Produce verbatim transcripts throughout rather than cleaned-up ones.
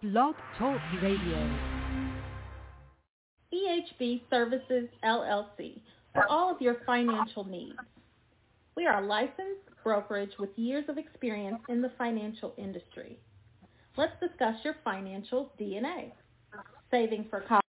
Blog Talk Radio. E H B Services, L L C, for all of your financial needs. We are a licensed brokerage with years of experience in the financial industry. Let's discuss your financial D N A. Saving for college.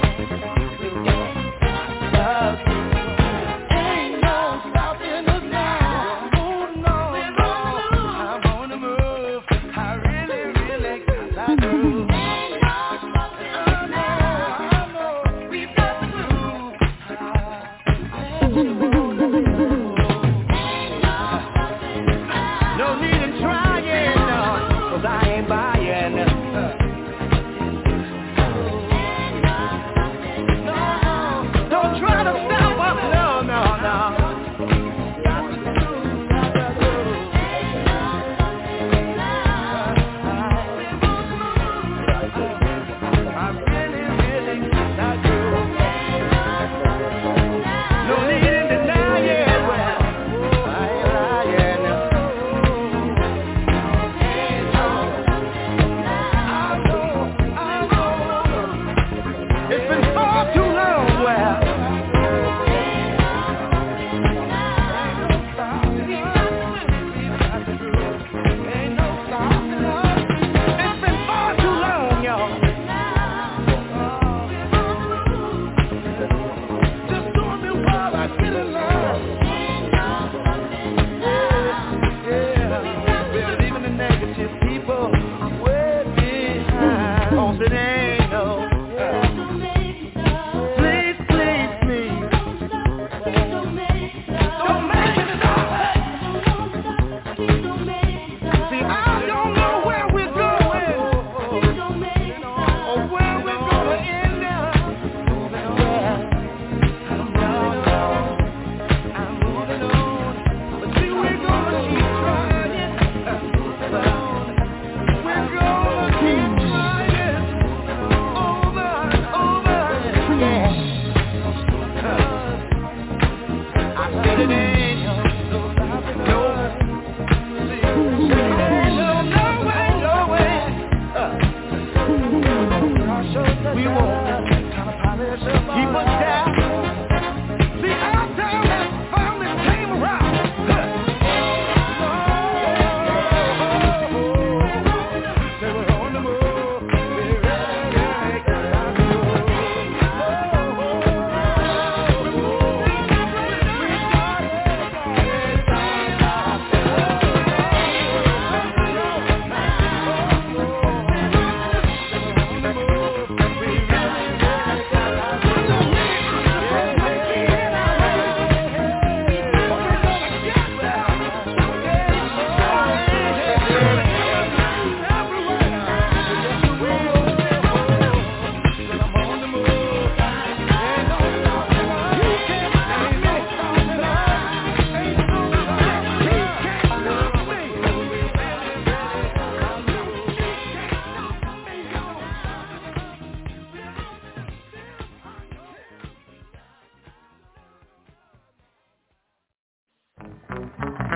Ain't no stopping us now.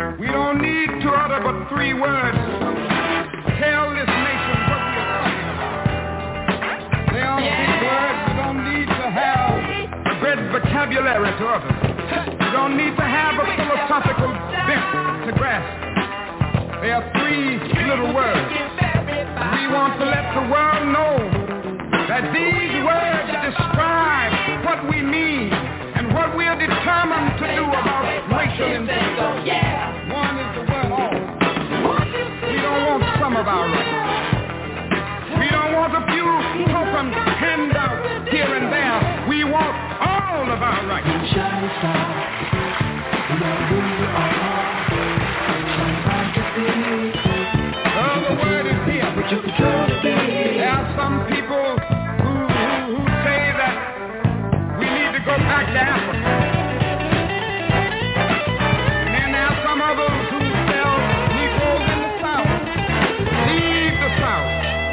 We don't need to utter but three words. Tell this nation what we are talking about. They are big words. We don't need to have a great vocabulary to utter. We don't need to have a philosophical bent to grasp. They are three little words. We want to let the world know that these words describe what we mean and what we are determined to do about racial injustice. One is the word all. We don't want some of our rights. We don't want a few token handouts here and there. We want all of our rights. Oh, the word is here. There are some people who, who, who say that we need to go back to Africa. And then there are some others who sell Negroes in the South. Leave the South.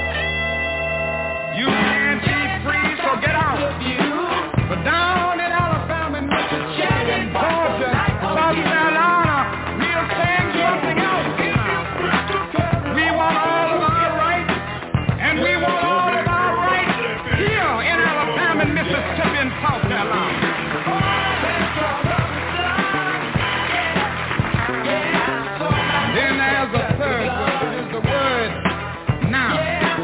You can't be free, so get out. But down in Alabama, Mississippi, and Georgia, South Carolina, we are saying something else now. We want all of our rights, and we want all of our rights here in Alabama, Mississippi, and South Carolina. Then there's a third word, is the word now.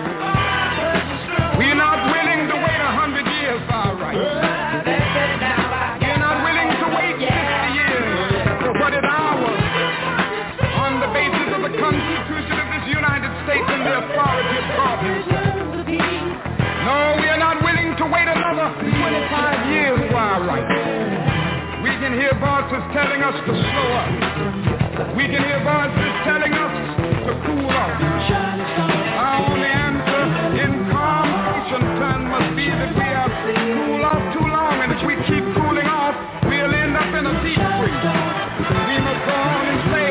We're not willing to wait a hundred years for our rights. We're not willing to wait fifty years for what is ours on the basis of the Constitution of this United States and the authority of God himself. No, we are not willing to wait another twenty-five years for our rights. We can hear voices telling us to slow up. We can hear voices telling us to cool off. Our only answer in calm ocean turn must be that we are cool off too long, and if we keep cooling off, we'll end up in a deep freeze. We must go on and say,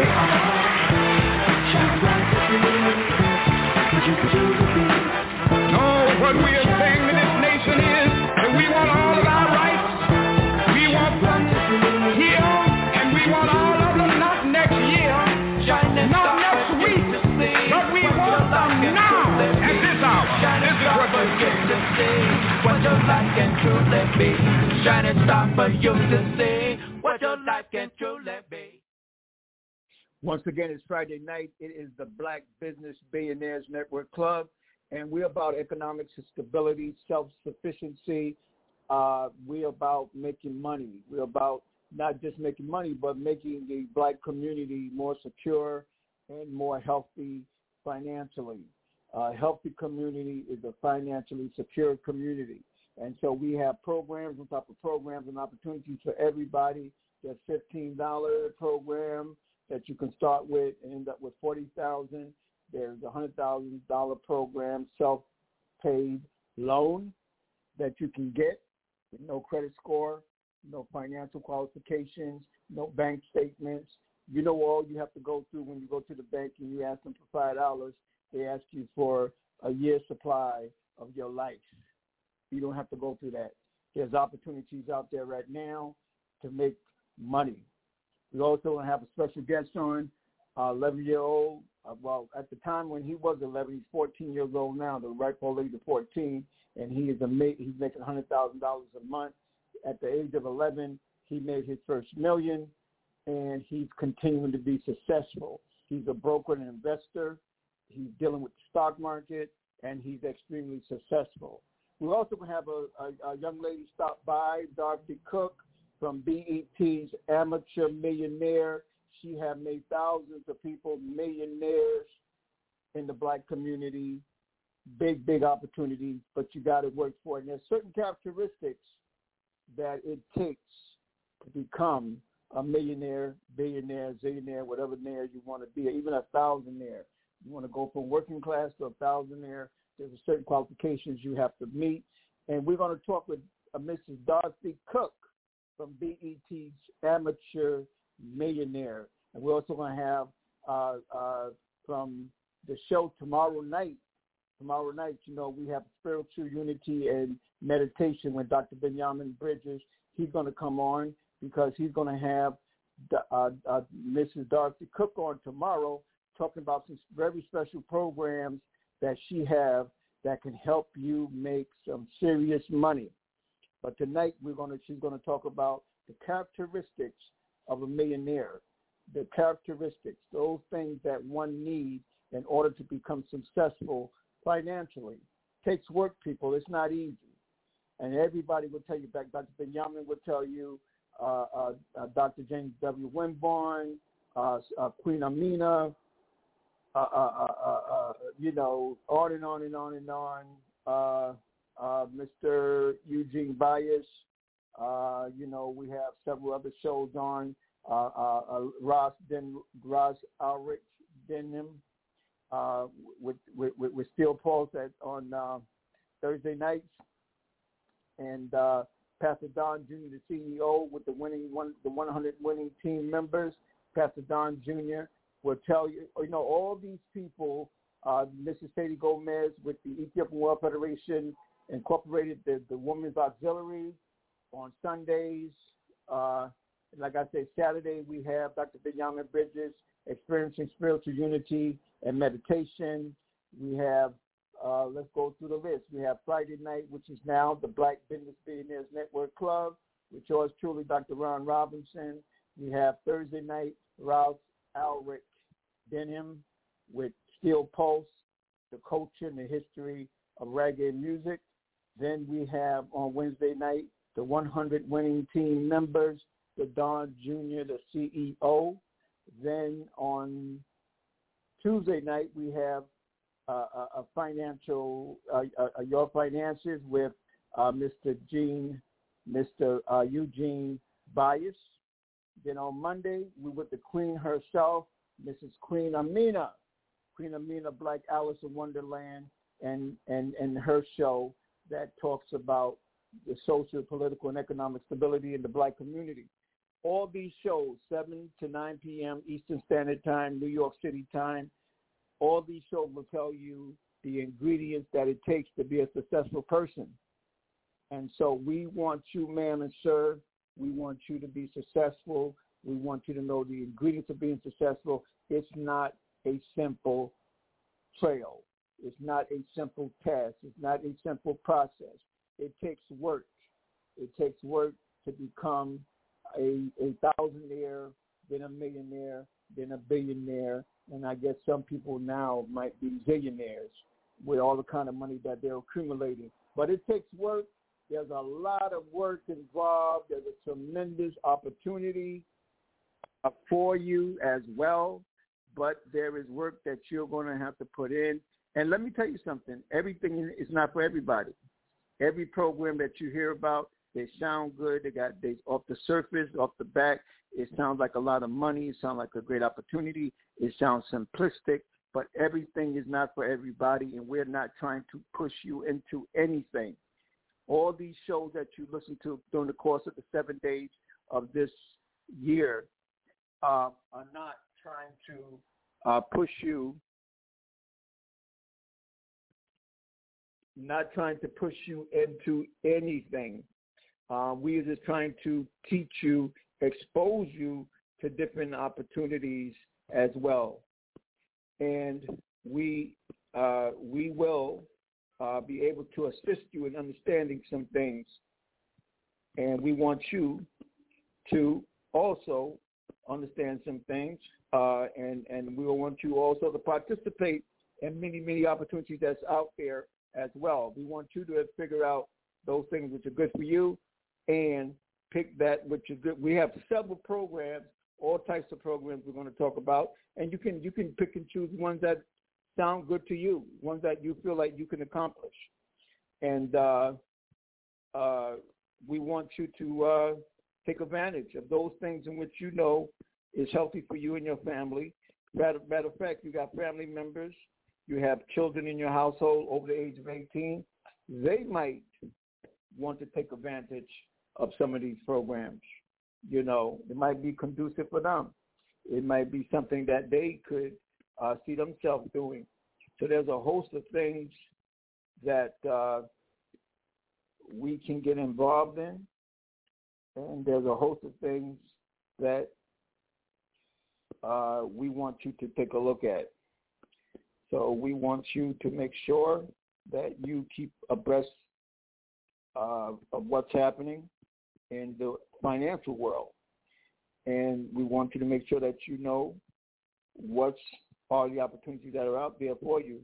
no, what we are saying to this nation is that we want all of our rights. We want them here, and we want all of them not next year, not next week, but we want them now at this hour. This is what we're saying. What your life can truly be. Shining star for you to see. What your life can truly be. Once again, it's Friday night. It is the Black Business Billionaires Network Club, and we're about economic stability, self-sufficiency. Uh, we're about making money. We're about not just making money, but making the Black community more secure and more healthy financially. A healthy community is a financially secure community. And so we have programs on top of programs and opportunities for everybody. There's fifteen dollars program that you can start with and end up with forty thousand dollars. There's a one hundred thousand dollars program, self-paid loan that you can get with no credit score, no financial qualifications, no bank statements. You know all you have to go through when you go to the bank and you ask them for five dollars. They ask you for a year's supply of your life. You don't have to go through that. There's opportunities out there right now to make money. We also have a special guest on, uh, eleven-year-old. Uh, well, at the time when he was eleven, he's fourteen years old now, the rightful age of fourteen, and he is a he's making one hundred thousand dollars a month. At the age of eleven, he made his first million, and he's continuing to be successful. He's a broker and investor. He's dealing with the stock market, and he's extremely successful. We also have a, a, a young lady stop by, Dorothy Cook from B E T's Amateur Millionaire. She has made thousands of people millionaires in the Black community. Big, big opportunity, but you got to work for it. And there's certain characteristics that it takes to become a millionaire, billionaire, zillionaire, whatever naire you want to be, even a thousandaire. You want to go from working class to a thousandaire, there's a certain qualifications you have to meet. And we're going to talk with uh, Missus Dorothy Cook from B E T's Amateur Millionaire. And we're also going to have uh, uh, from the show tomorrow night. Tomorrow night, you know, we have spiritual unity and meditation with Doctor Benjamin Bridges. He's going to come on because he's going to have uh, uh, Missus Dorothy Cook on tomorrow, talking about some very special programs that she have that can help you make some serious money. But tonight we're gonna she's gonna talk about the characteristics of a millionaire, the characteristics, those things that one needs in order to become successful financially. It takes work, people. It's not easy. And everybody will tell you back. Doctor Benjamin will tell you, uh, uh, uh, Doctor James W. Winborn, uh, uh, Queen Amina, uh, uh, uh, uh, uh, you know, on and on and on and on. Uh, uh, Mister Eugene Bias, uh, you know, we have several other shows on. Uh, uh, uh, Ross Den, Ross Ulrich Denham, uh, with, with with Steel Pulse at on uh, Thursday nights, and uh, Pastor Don Junior, the C E O, with the winning one, the one hundred winning team members. Pastor Don Junior will tell you, you know, all these people. Uh, Missus Sadie Gomez with the Ethiopian World Federation Incorporated, the, the Women's Auxiliary on Sundays. Uh, like I said, Saturday we have Doctor Benjamin Bridges, Experiencing Spiritual Unity and Meditation. We have, uh, let's go through the list. We have Friday night, which is now the Black Business Billionaires Network Club, with yours truly, Doctor Ron Robinson. We have Thursday night, Ross Ulrich Denham with Steel Pulse, the culture and the history of reggae music. Then we have on Wednesday night the one hundred winning team members, the Don Junior, the C E O. Then on Tuesday night we have uh, a, a financial, uh, uh, your finances with uh, Mister Gene, Mister Uh, Eugene Bias. Then on Monday we with the Queen herself, Missus Queen Amina. Queen Amina, Black Alice in Wonderland, and, and, and her show that talks about the social, political, and economic stability in the black community. All these shows, seven to nine p.m. Eastern Standard Time, New York City time, all these shows will tell you the ingredients that it takes to be a successful person. And so we want you, ma'am and sir, we want you to be successful. We want you to know the ingredients of being successful. It's not a simple trail. It's not a simple task. It's not a simple process. It takes work. It takes work to become a, a thousandaire, then a millionaire, then a billionaire, and I guess some people now might be zillionaires with all the kind of money that they're accumulating. But it takes work. There's a lot of work involved. There's a tremendous opportunity for you as well. But there is work that you're going to have to put in. And let me tell you something. Everything is not for everybody. Every program that you hear about, they sound good. They got they off the surface, off the back. It sounds like a lot of money. It sounds like a great opportunity. It sounds simplistic. But everything is not for everybody, and we're not trying to push you into anything. All these shows that you listen to during the course of the seven days of this year uh, are not trying to uh, push you, not trying to push you into anything. Uh, we are just trying to teach you, expose you to different opportunities as well. And we uh, we will uh, be able to assist you in understanding some things. And we want you to also understand some things, uh, and, and we will want you also to participate in many, many opportunities that's out there as well. We want you to figure out those things which are good for you and pick that which is good. We have several programs, all types of programs we're going to talk about, and you can you can pick and choose ones that sound good to you, ones that you feel like you can accomplish. And uh, uh, we want you to uh, take advantage of those things in which you know is healthy for you and your family. Matter, matter of fact, you got family members, you have children in your household over the age of eighteen, they might want to take advantage of some of these programs. You know, it might be conducive for them. It might be something that they could uh, see themselves doing. So there's a host of things that uh, we can get involved in, and there's a host of things that uh, we want you to take a look at. So we want you to make sure that you keep abreast uh, of what's happening in the financial world. And we want you to make sure that you know what's all the opportunities that are out there for you.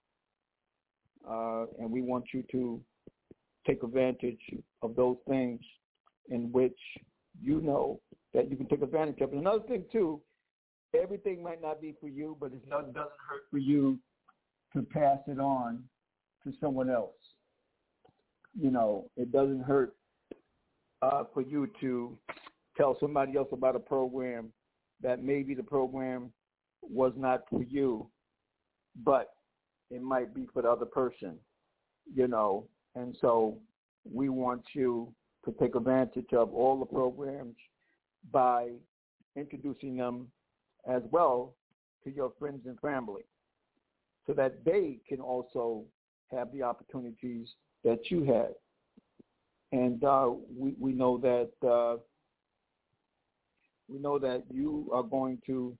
Uh, and we want you to take advantage of those things in which you know that you can take advantage of. And another thing, too, everything might not be for you, but it doesn't hurt for you to pass it on to someone else. You know, it doesn't hurt uh, for you to tell somebody else about a program that maybe the program was not for you, but it might be for the other person, you know. And so we want you to take advantage of all the programs by introducing them as well to your friends and family so that they can also have the opportunities that you had. And uh, we, we know that uh, we know that you are going to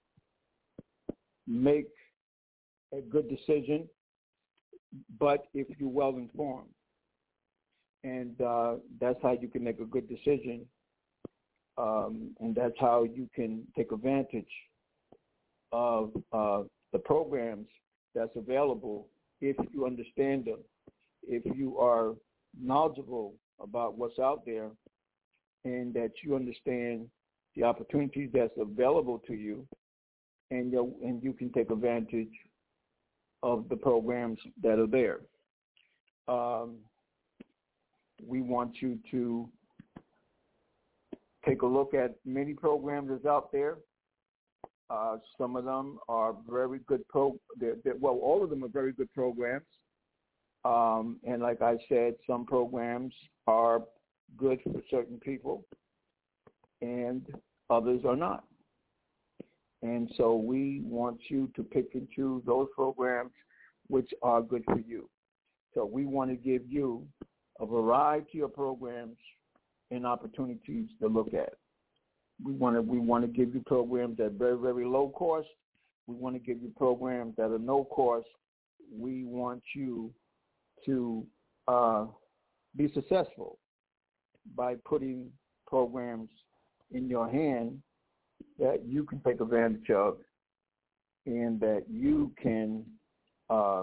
make a good decision, but if you're well informed. And uh, that's how you can make a good decision, um, and that's how you can take advantage of uh, the programs that's available if you understand them, if you are knowledgeable about what's out there, and that you understand the opportunities that's available to you, and you and you can take advantage of the programs that are there. Um, we want you to take a look at many programs that's out there. Uh, some of them are very good pro. They're, they're, well, all of them are very good programs. Um, and like I said, some programs are good for certain people, and others are not. And so we want you to pick and choose those programs which are good for you. So we want to give you a variety of programs and opportunities to look at. We want to we want to give you programs at very, very low cost. We want to give you programs that are no cost. We want you to uh, be successful by putting programs in your hand that you can take advantage of and that you can uh,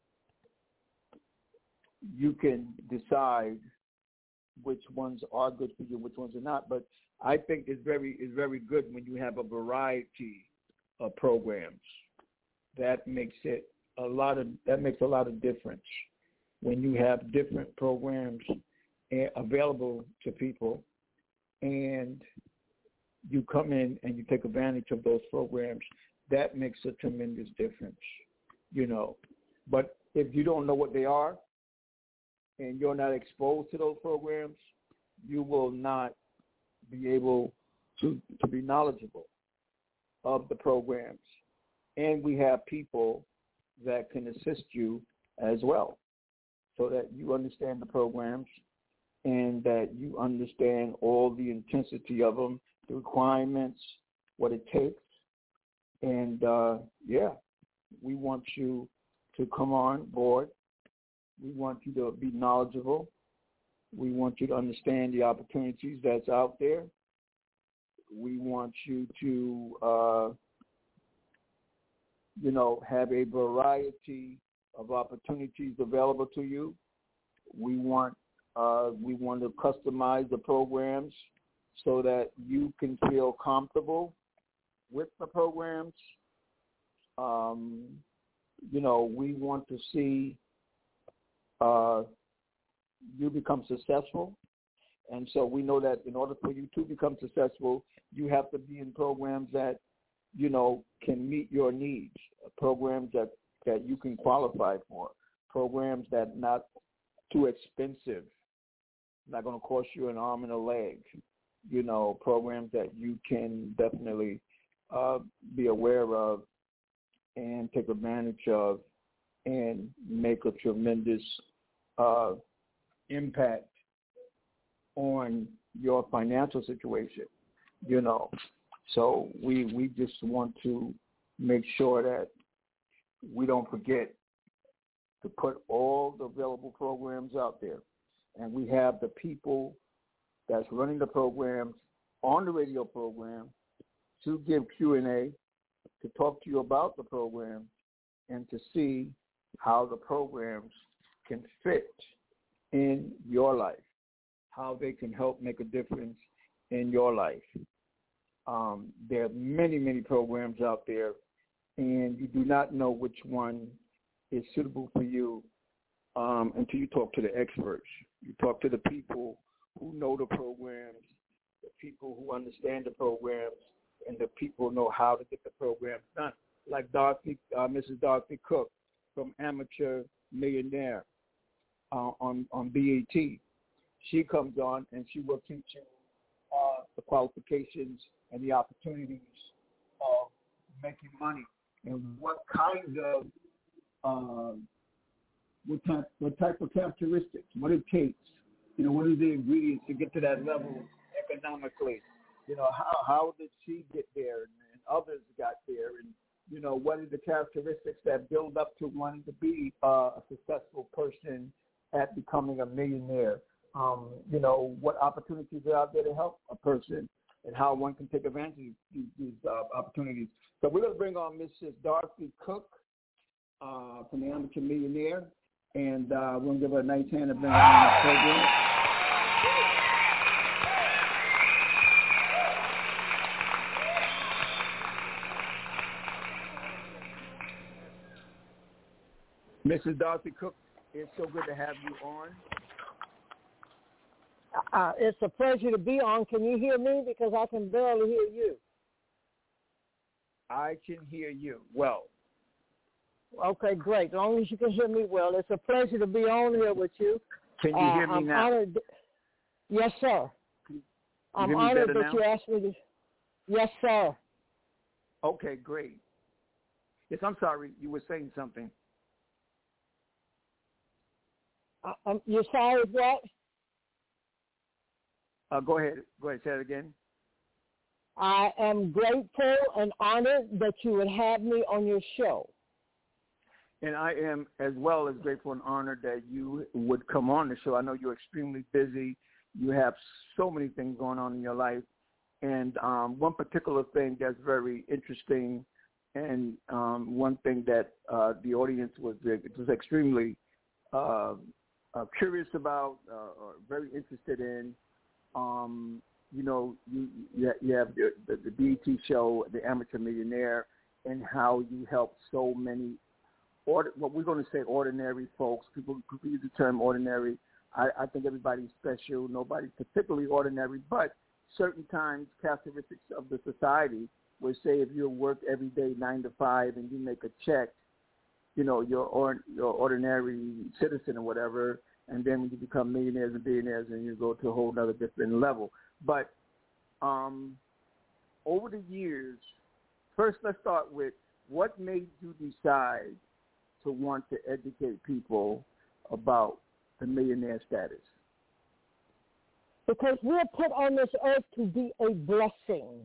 you can decide which ones are good for you, which ones are not. But I think it's very it's very good when you have a variety of programs. That makes it a lot of that makes a lot of difference when you have different programs available to people, and you come in and you take advantage of those programs. That makes a tremendous difference, you know. But if you don't know what they are and you're not exposed to those programs, you will not be able to, to be knowledgeable of the programs. And we have people that can assist you as well so that you understand the programs and that you understand all the intensity of them, the requirements, what it takes. And, uh, yeah, we want you to come on board. We want you to be knowledgeable. We want you to understand the opportunities that's out there. We want you to, uh, you know, have a variety of opportunities available to you. We want uh, we want to customize the programs so that you can feel comfortable with the programs. Um, you know, we want to see uh, you become successful. And so we know that in order for you to become successful, you have to be in programs that, you know, can meet your needs, programs that, that you can qualify for, programs that are not too expensive, not going to cost you an arm and a leg, you know, programs that you can definitely uh, be aware of and take advantage of and make a tremendous uh, impact on your financial situation, you know. So we we just want to make sure that we don't forget to put all the available programs out there. And we have the people that's running the programs on the radio program to give Q and A, to talk to you about the program, and to see how the programs can fit in your life, how they can help make a difference in your life. Um, there are many, many programs out there, and you do not know which one is suitable for you um, until you talk to the experts. You talk to the people who know the programs, the people who understand the programs, and the people who know how to get the programs done. Like Dorothy, uh, Missus Dorothy Cook from Amateur Millionaire uh, on, on B A T. She comes on and she will teach you uh, the qualifications and the opportunities of making money and what kinds of uh, what type what type of characteristics, what it takes, you know, what are the ingredients to get to that level economically. You know, how how did she get there, and, and others got there, and you know, what are the characteristics that build up to wanting to be uh, a successful person at becoming a millionaire? Um, you know, what opportunities are out there to help a person, and how one can take advantage of these, these uh, opportunities. So we're going to bring on Missus Dorothy Cook uh, from the Amateur Millionaire, and uh, we're going to give her a nice hand to bring her on the program. Missus Dorothy Cook, it's so good to have you on. Uh, it's a pleasure to be on. Can you hear me? Because I can barely hear you. I can hear you well. Okay, great. As long as you can hear me well. It's a pleasure to be on here with you. Can you uh, hear me I'm now? Honored. Yes, sir. You I'm honored that now? you asked me to. Yes, sir. Okay, great. Yes, I'm sorry. You were saying something. Uh, um, you're sorry what? Uh, go ahead. Go ahead. Say it again. I am grateful and honored that you would have me on your show. And I am as well as grateful and honored that you would come on the show. I know you're extremely busy. You have so many things going on in your life. And um, one particular thing that's very interesting, and um, one thing that uh, the audience was, was extremely uh, uh, curious about, uh, or very interested in, um, you know, you, you have the, the, the B E T show, The Amateur Millionaire, and how you help so many, or, what we're going to say ordinary folks. People use the term ordinary. I, I think everybody's special. Nobody's particularly ordinary, but certain times characteristics of the society where, say, if you work every day nine to five and you make a check, you know, you're or, you're ordinary citizen or whatever, and then when you become millionaires and billionaires, and you go to a whole other different level. But um, over the years, first let's start with what made you decide to want to educate people about the millionaire status? Because we're put on this earth to be a blessing,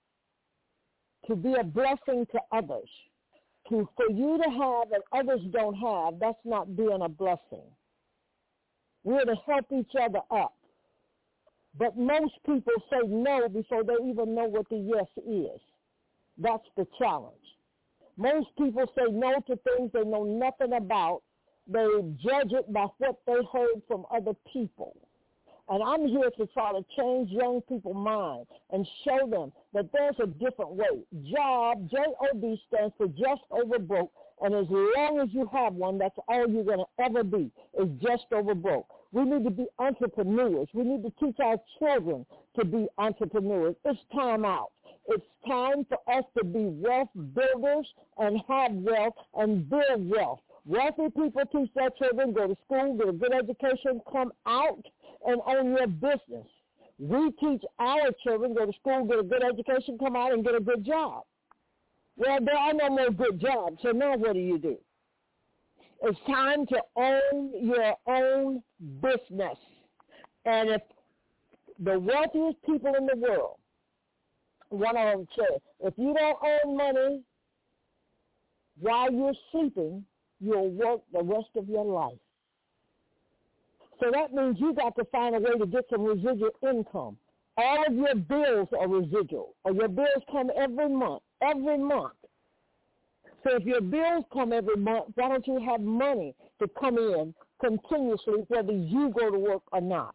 to be a blessing to others. To, for you to have and others don't have, that's not being a blessing. We're to help each other up. But most people say no before they even know what the yes is. That's the challenge. Most people say no to things they know nothing about. They judge it by what they heard from other people. And I'm here to try to change young people's minds and show them that there's a different way. Job, J O B, stands for just over broke. And as long as you have one, that's all you're going to ever be, is just over broke. We need to be entrepreneurs. We need to teach our children to be entrepreneurs. It's time out. It's time for us to be wealth builders and have wealth and build wealth. Wealthy people teach their children, go to school, get a good education, come out and own your business. We teach our children, go to school, get a good education, come out and get a good job. Well, there are no more good jobs, so now what do you do? It's time to own your own business. And if the wealthiest people in the world one of them said, if you don't earn money while you're sleeping, you'll work the rest of your life. So that means you got to find a way to get some residual income. All of your bills are residual, or your bills come every month, every month. So if your bills come every month, why don't you have money to come in continuously whether you go to work or not?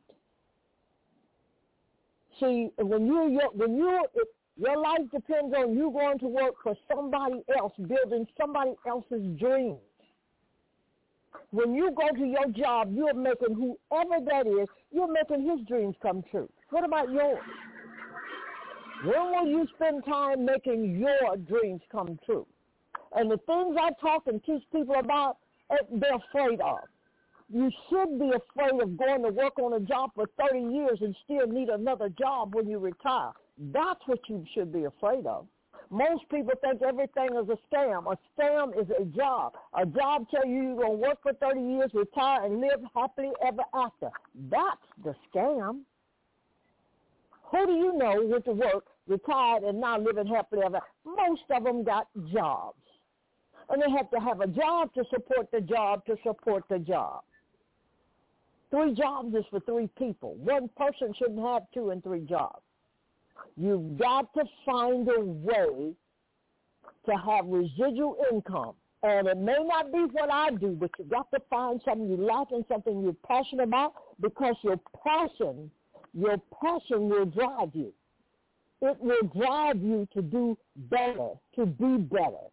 See, when you when you your life depends on you going to work for somebody else, building somebody else's dreams. When you go to your job, you're making whoever that is, you're making his dreams come true. What about yours? When will you spend time making your dreams come true? And the things I talk and teach people about, they're afraid of. You should be afraid of going to work on a job for thirty years and still need another job when you retire. That's what you should be afraid of. Most people think everything is a scam. A scam is a job. A job tells you you're going to work for thirty years, retire, and live happily ever after. That's the scam. Who do you know went to work, retired, and now living happily ever after? Most of them got jobs. And they have to have a job to support the job to support the job. Three jobs is for three people. One person shouldn't have two and three jobs. You've got to find a way to have residual income. And it may not be what I do, but you've got to find something you like and something you're passionate about, because your passion, your passion will drive you. It will drive you to do better, to be better.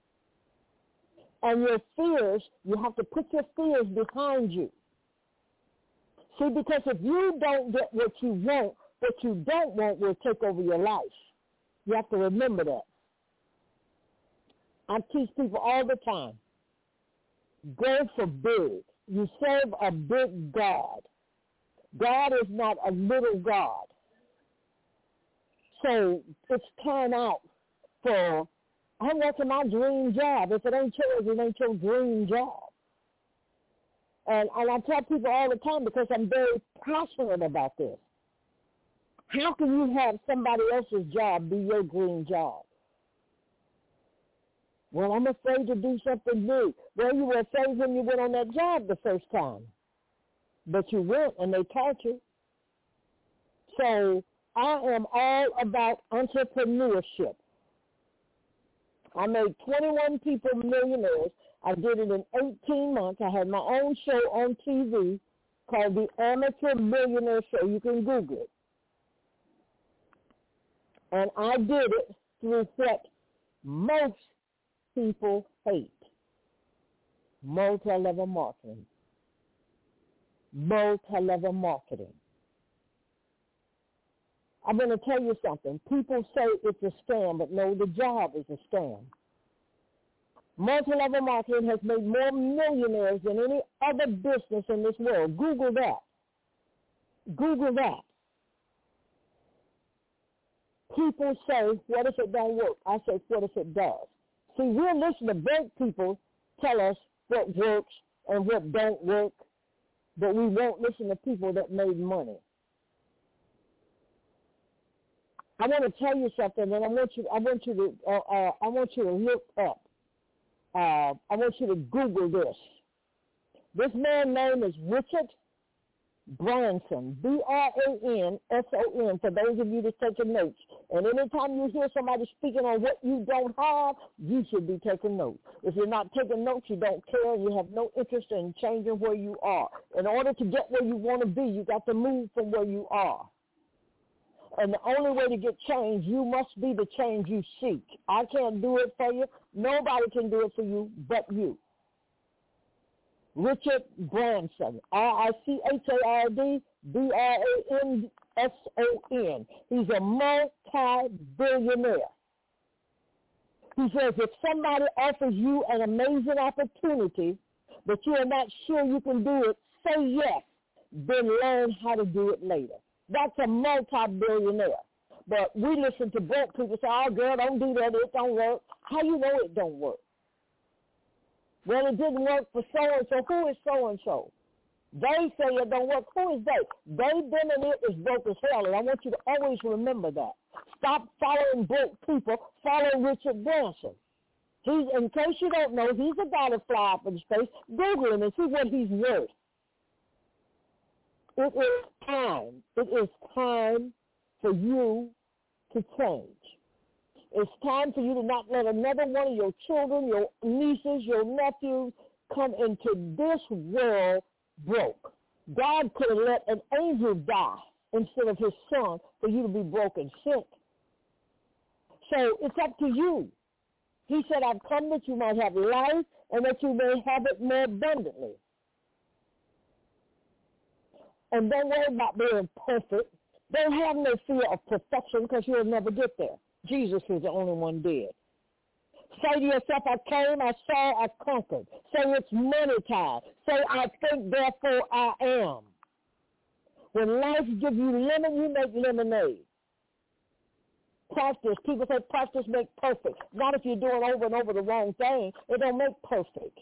And your fears, you have to put your fears behind you. See, because if you don't get what you want, what you don't want will take over your life. You have to remember that. I teach people all the time, go for big. You serve a big God. God is not a little God. So it's time out for, I'm working my dream job. If it ain't yours, it ain't your dream job. And, and I tell people all the time, because I'm very passionate about this. How can you have somebody else's job be your dream job? Well, I'm afraid to do something new. Well, you were afraid when you went on that job the first time. But you went and they taught you. So I am all about entrepreneurship. I made twenty-one people millionaires. I did it in eighteen months. I had my own show on T V called The Amateur Millionaire Show. You can Google it. And I did it through what most people hate, multi-level marketing. Multi-level marketing. I'm going to tell you something. People say it's a scam, but no, the job is a scam. Multi-level marketing has made more millionaires than any other business in this world. Google that. Google that. People say, what if it don't work? I say, what if it does? See, we'll listen to broke people tell us what works and what don't work, but we won't listen to people that made money. I want to tell you something, and I want you, I want you to, uh, uh, I want you to look up. Uh, I want you to Google this. This man's name is Richard Branson, B R A N S O N, for those of you that's taking notes. And anytime you hear somebody speaking on what you don't have, you should be taking notes. If you're not taking notes, you don't care, and you have no interest in changing where you are. In order to get where you want to be, you got to move from where you are. And the only way to get change, you must be the change you seek. I can't do it for you. Nobody can do it for you but you. Richard Branson, R I C H A R D B R A N S O N. He's a multi-billionaire. He says if somebody offers you an amazing opportunity, but you are not sure you can do it, say yes, then learn how to do it later. That's a multi-billionaire. But we listen to broke people say, oh, girl, don't do that. It don't work. How you know it don't work? Well, it didn't work for so-and-so. Who is so-and-so? They say it don't work. Who is they? They, them, and it is broke as hell, and I want you to always remember that. Stop following broke people. Follow Richard Branson. He's, in case you don't know, he's a guy that fly up in space. Google him and see what he's worth. It is time. It is time for you to change. It's time for you to not let another one of your children, your nieces, your nephews come into this world broke. God could have let an angel die instead of his son for you to be broke and sick. So it's up to you. He said, I've come that you might have life and that you may have it more abundantly. And don't worry about being perfect. Don't have no fear of perfection because you'll never get there. Jesus was the only one did. Say to yourself, I came, I saw, I conquered. Say it's money time. Say I think, therefore I am. When life gives you lemon, you make lemonade. Practice. People say practice makes perfect. Not if you're doing over and over the wrong thing. It don't make perfect.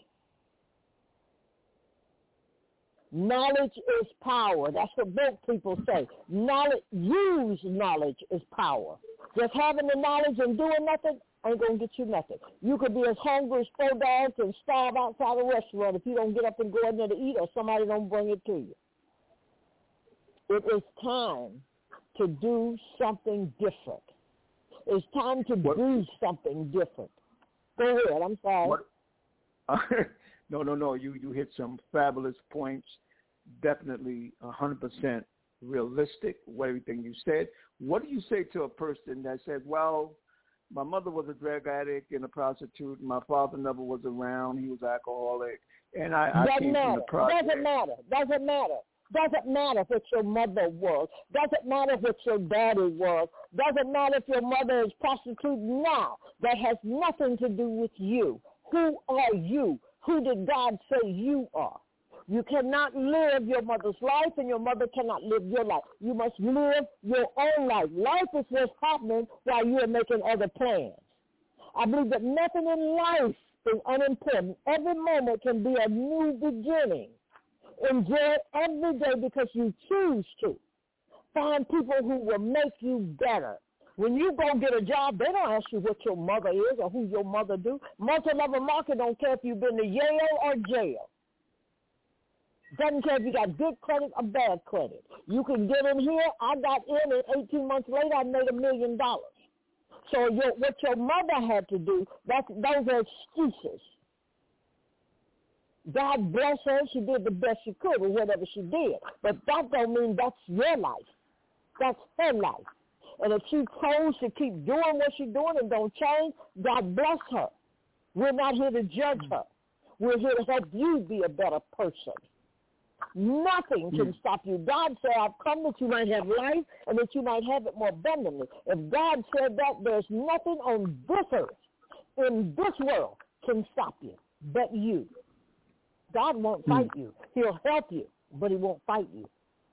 Knowledge is power. That's what both people say. Knowledge, use knowledge is power. Just having the knowledge and doing nothing ain't going to get you nothing. You could be as hungry as four dogs and starve outside a restaurant if you don't get up and go in there to eat or somebody don't bring it to you. It is time to do something different. It's time to what? do something different. Go ahead. I'm sorry. What? no, no, no. You, you hit some fabulous points. Definitely one hundred percent realistic, what everything you said. What do you say to a person that said, well, my mother was a drug addict and a prostitute, and my father never was around, he was alcoholic, and I, I came matter. from the project. Doesn't matter. Doesn't matter. Doesn't matter what your mother was. Doesn't matter what your daddy was. Doesn't matter if your mother is prostitute now. That has nothing to do with you. Who are you? Who did God say you are? You cannot live your mother's life, and your mother cannot live your life. You must live your own life. Life is what's happening while you are making other plans. I believe that nothing in life is unimportant. Every moment can be a new beginning. Enjoy it every day because you choose to. Find people who will make you better. When you go get a job, they don't ask you what your mother is or who your mother do. Multi-level market don't care if you've been to Yale or jail. Doesn't care if you got good credit or bad credit. You can get in here. I got in, and eighteen months later, I made a million dollars. So your, what your mother had to do, that's, those are excuses. God bless her. She did the best she could with whatever she did. But that don't mean that's your life. That's her life. And if she chose to keep doing what she's doing and don't change, God bless her. We're not here to judge her. We're here to help you be a better person. Nothing can stop you. God said, I've come that you might have life and that you might have it more abundantly. If God said that, there's nothing on this earth, in this world, can stop you but you. God won't fight you. He'll help you, but he won't fight you.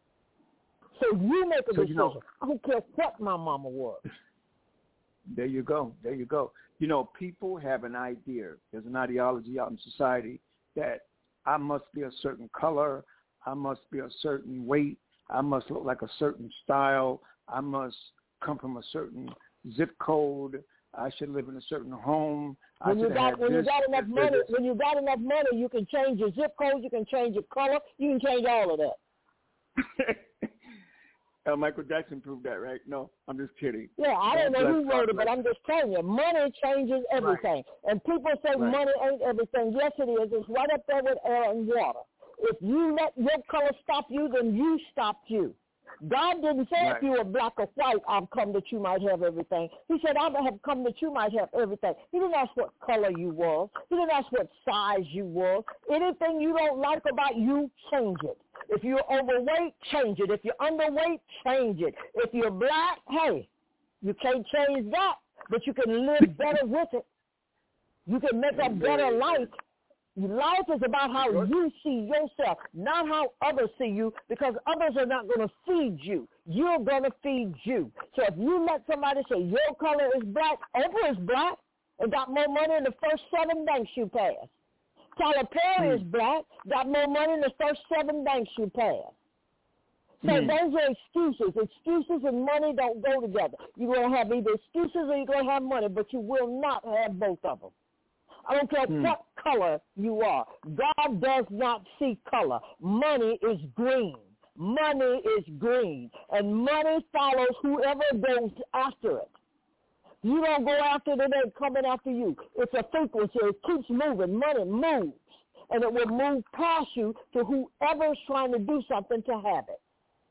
So you make a so, decision. You know, I don't care what my mama was. There you go. There you go. You know, people have an idea. There's an ideology out in society that I must be a certain color. I must be a certain weight. I must look like a certain style. I must come from a certain zip code. I should live in a certain home. When you got when this, you got enough this, money, this. when you got enough money, you can change your zip code. You can change your color. You can change all of that. uh, Michael Jackson proved that, right? No, I'm just kidding. Yeah, I don't know who wrote it, but I'm just telling you, money changes everything. Right. And people say right. money ain't everything. Yes, it is. It's right up there with air and water. If you let your color stop you, then you stopped you. God didn't say right. if you were black or white, I've come that you might have everything. He said, I have come that you might have everything. He didn't ask what color you were. He didn't ask what size you were. Anything you don't like about you, change it. If you're overweight, change it. If you're underweight, change it. If you're black, hey, you can't change that, but you can live better with it. You can make a better life. Life is about how you see yourself, not how others see you, because others are not going to feed you. You're going to feed you. So if you let somebody say your color is black, Oprah is black and got more money in the first seven banks you passed. Tyler Perry hmm. is black, got more money in the first seven banks you passed. So mm. those are excuses. Excuses and money don't go together. You're going to have either excuses or you're going to have money, but you will not have both of them. I don't care mm. what color you are. God does not see color. Money is green. Money is green. And money follows whoever goes after it. You don't go after them, they're coming after you. It's a frequency. It keeps moving. Money moves. And it will move past you to whoever's trying to do something to have it.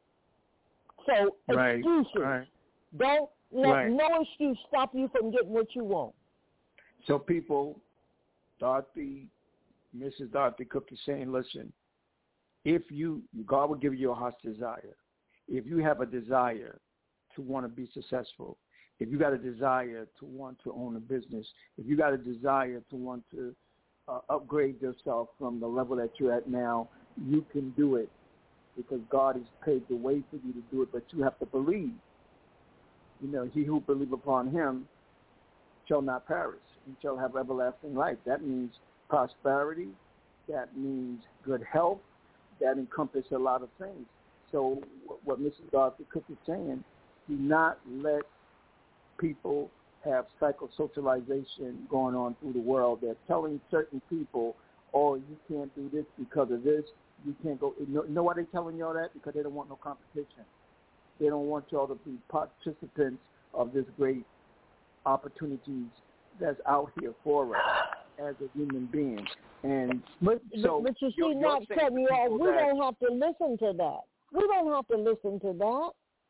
So right, excuses. Right. Don't let right. no excuse stop you from getting what you want. So people, Dorothy, Missus Dorothy Cook is saying, listen, if you, God will give you a heart's desire. If you have a desire to want to be successful, if you got a desire to want to own a business, if you got a desire to want to uh, upgrade yourself from the level that you're at now, you can do it because God has paved the way for you to do it, but you have to believe. You know, he who believes upon him shall not perish. He shall have everlasting life. That means prosperity. That means good health. That encompasses a lot of things. So what Missus Dorothy Cook is saying, do not let people have psychosocialization going on through the world. They're telling certain people, oh, you can't do this because of this. You can't go. You know why they're telling y'all that? Because they don't want no competition. They don't want y'all to be participants of this great opportunities that's out here for us as a human being. And but, so, but, but you see, not cutting you off, we don't have to listen to that. We don't have to listen to that.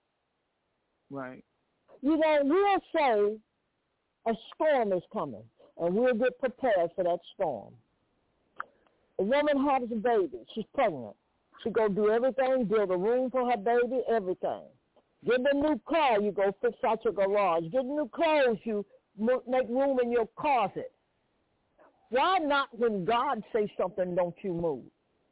Right. You know, we'll say a storm is coming, and we'll get prepared for that storm. A woman has a baby. She's pregnant. She go do everything, build a room for her baby, everything. Get a new car, you go fix out your garage. Get new clothes, you make room in your closet. Why not when God says something, don't you move?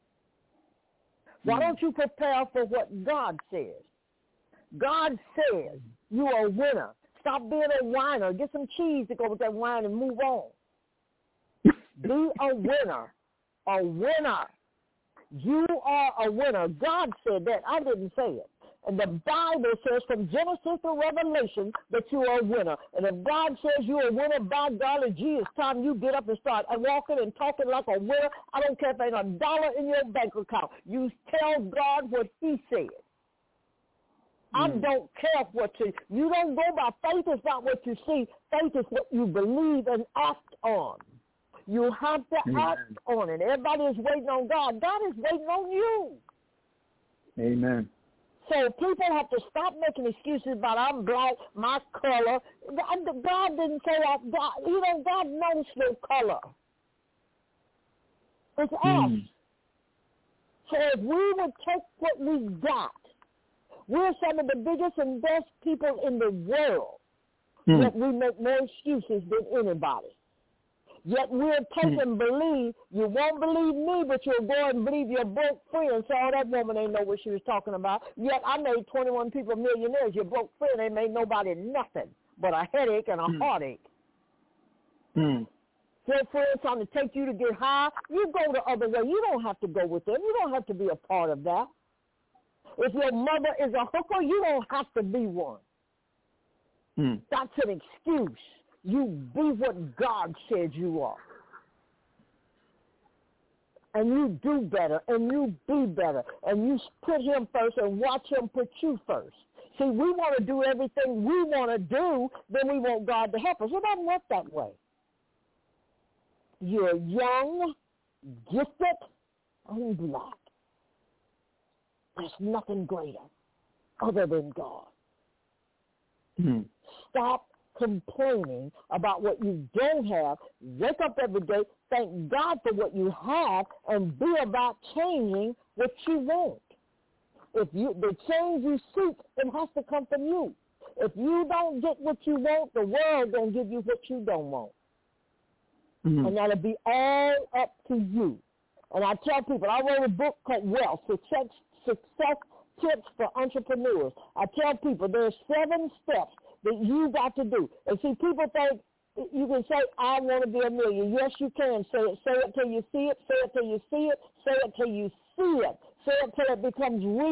Why mm. don't you prepare for what God says? God says you are a winner. Stop being a whiner. Get some cheese to go with that wine and move on. Be a winner. A winner. You are a winner. God said that. I didn't say it. And the Bible says from Genesis to Revelation that you are a winner. And if God says you're a winner, by golly gee, it's time you get up and start walking and talking like a winner. I don't care if there's a dollar in your bank account. You tell God what he said. I mm. don't care what you, you don't go by faith is not what you see. Faith is what you believe and act on. You have to Amen. Act on it. Everybody is waiting on God. God is waiting on you. Amen. So people have to stop making excuses about I'm black, my color. God didn't say that. God, you know, God knows no color. It's mm. us. So if we would take what we got, we're some of the biggest and best people in the world, mm. yet we make more excuses than anybody. Yet we'll take mm. and believe, you won't believe me, but you'll go and believe your broke friend. So, oh, that woman ain't know what she was talking about. Yet I made twenty-one people millionaires. Your broke friend ain't made nobody nothing but a headache and a mm. heartache. Mm. Your friends trying to take you to get high, you go the other way. You don't have to go with them. You don't have to be a part of that. If your mother is a hooker, you don't have to be one. Mm. That's an excuse. You be what God said you are. And you do better, and you be better, and you put him first and watch him put you first. See, we want to do everything we want to do, then we want God to help us. It doesn't work that way. You're young, gifted, and black. There's nothing greater other than God. Mm. Stop complaining about what you don't have. Wake up every day, thank God for what you have, and be about changing what you want. If you the change you seek, it has to come from you. If you don't get what you want, the world gonna give you what you don't want. Mm-hmm. And that'll be all up to you. And I tell people, I wrote a book called Wealth, Success, Success Tips for Entrepreneurs. I tell people there's seven steps that you got to do. And see, people think you can say, I want to be a millionaire. Yes, you can. Say it. Say it till you see it. Say it till you see it. Say it till you see it. Say it till it becomes real.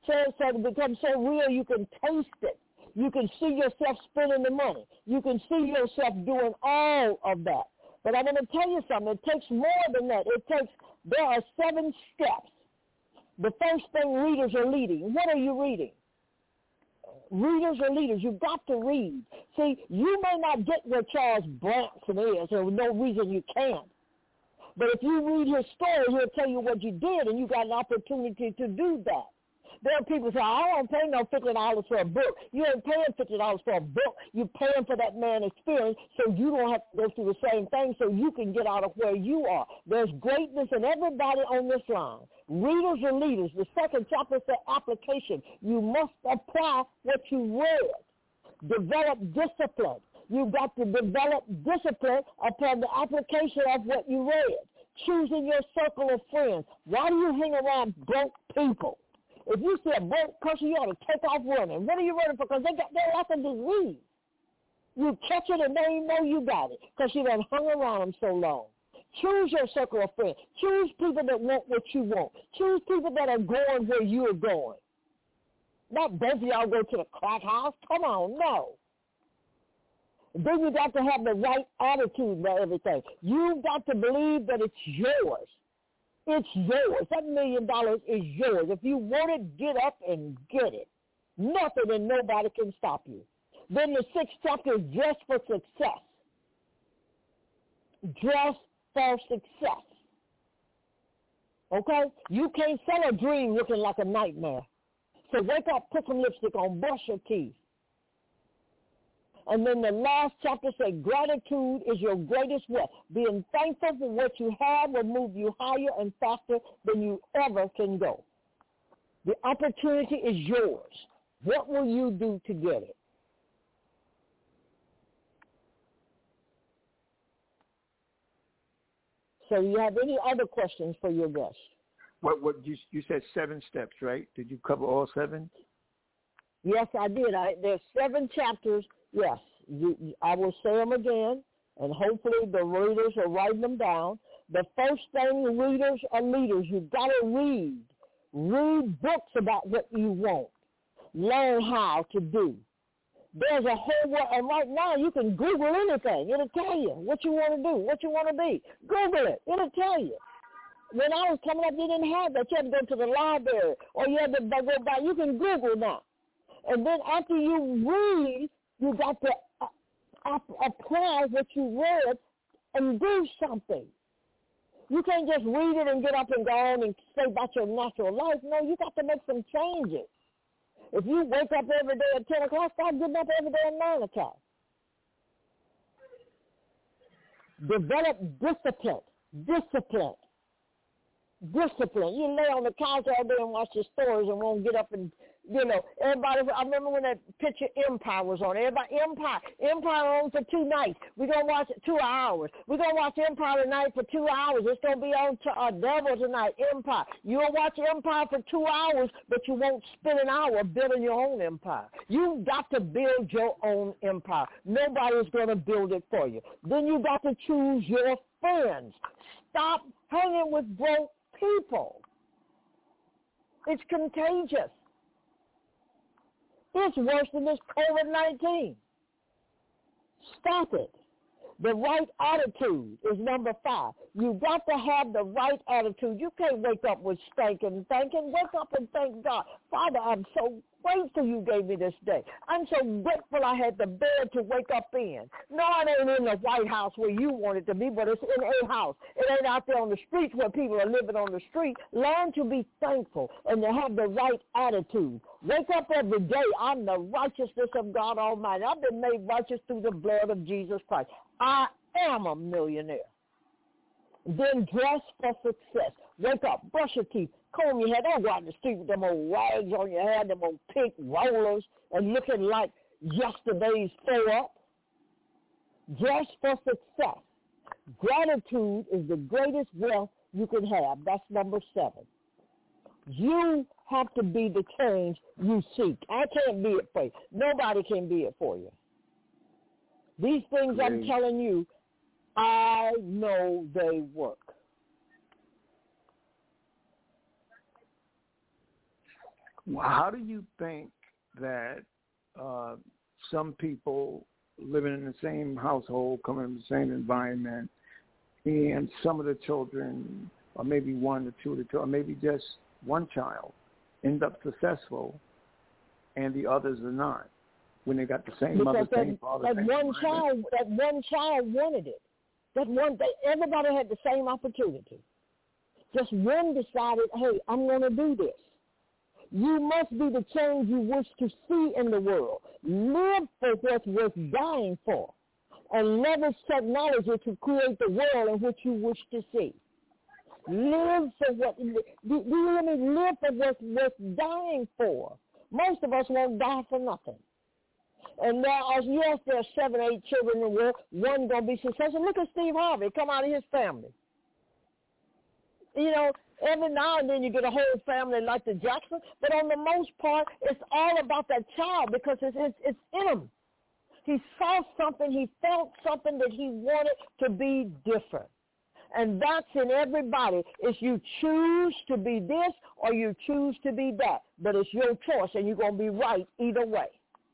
So, so it becomes so real you can taste it. You can see yourself spending the money. You can see yourself doing all of that. But I'm going to tell you something. It takes more than that. It takes, there are seven steps. The first thing, readers are leading. What are you reading? Readers are leaders. You've got to read. See, you may not get where Charles Bronson is. There's no reason you can't. But if you read his story, he'll tell you what you did, and you got an opportunity to do that. There are people who say, I don't pay no fifty dollars for a book. You ain't paying fifty dollars for a book. You're paying for that man's experience so you don't have to go through the same thing so you can get out of where you are. There's greatness in everybody on this line. Readers are leaders. The second chapter says application. You must apply what you read. Develop discipline. You've got to develop discipline upon the application of what you read. Choosing your circle of friends. Why do you hang around broke people? If you see a broke person, you ought to take off running. What are you running for? Because they got they're like a disease. You catch it and they ain't know you got it because you done hung around them so long. Choose your circle of friends. Choose people that want what you want. Choose people that are going where you are going. Not both of y'all go to the crack house. Come on, no. Then you got to have the right attitude about everything. You've got to believe that it's yours. It's yours. That million dollars is yours. If you want it, get up and get it. Nothing and nobody can stop you. Then the sixth chapter is dress for success. Dress for success. Okay? You can't sell a dream looking like a nightmare. So wake up, put some lipstick on, brush your teeth. And then the last chapter says gratitude is your greatest wealth. Being thankful for what you have will move you higher and faster than you ever can go. The opportunity is yours. What will you do to get it? So you have any other questions for your guest? What what you you said seven steps, right? Did you cover all seven? Yes, I did. I, there's seven chapters. Yes, you, I will say them again, and hopefully the readers are writing them down. The first thing, readers are leaders. You've got to read. Read books about what you want. Learn how to do. There's a whole world, and right now you can Google anything. It'll tell you what you want to do, what you want to be. Google it. It'll tell you. When I was coming up, you didn't have that. You had to go to the library, or you had to go by. You can Google now. And then after you read, you got to uh, apply what you read and do something. You can't just read it and get up and go on and say about your natural life. No, you got to make some changes. If you wake up every day at ten o'clock, start getting up every day at nine o'clock. Develop discipline. Discipline. Discipline. You lay on the couch all day and watch your stories and won't get up and, you know, everybody, I remember when that picture Empire was on. Everybody, Empire. Empire on for two nights. We're going to watch it two hours. We're going to watch Empire tonight for two hours. It's going to be on to our devil tonight, Empire. You'll watch Empire for two hours, but you won't spend an hour building your own empire. You've got to build your own empire. Nobody's going to build it for you. Then you got to choose your friends. Stop hanging with broke people. It's contagious. It's worse than this COVID nineteen. Stop it. The right attitude is number five. You've got to have the right attitude. You can't wake up with stinking thinking. Wake up and thank God. Father, I'm so grateful you gave me this day. I'm so grateful I had the bed to wake up in. No, it ain't in the White House where you want it to be, but it's in a house. It ain't out there on the streets where people are living on the street. Learn to be thankful and to have the right attitude. Wake up every day. I'm the righteousness of God Almighty. I've been made righteous through the blood of Jesus Christ. I am a millionaire. Then dress for success. Wake up, brush your teeth, comb your hair. Don't go out in the street with them old rags on your hair, them old pink rollers, and looking like yesterday's throw up. Dress for success. Gratitude is the greatest wealth you can have. That's number seven. You have to be the change you seek. I can't be it for you. Nobody can be it for you. These things Great. I'm telling you, I know they work. Well, how do you think that uh, some people living in the same household, coming from the same environment, and some of the children, or maybe one or two, or maybe just one child, end up successful, and the others are not, when they got the same because mother, that, same father, that same one child, that one child wanted it. That one, they, everybody had the same opportunity. Just one decided, hey, I'm going to do this. You must be the change you wish to see in the world. Live for what's worth dying for, and leverage technology to create the world in which you wish to see. Live for what, do, do you hear me? Live for what's worth dying for. Most of us won't die for nothing. And now, yes, there are seven, eight children in the world. One going to be successful. Look at Steve Harvey. Come out of his family. You know, every now and then you get a whole family like the Jacksons, but on the most part, it's all about that child because it's, it's, it's in him. He saw something, he felt something that he wanted to be different. And that's in everybody. It's you choose to be this or you choose to be that. But it's your choice, and you're going to be right either way.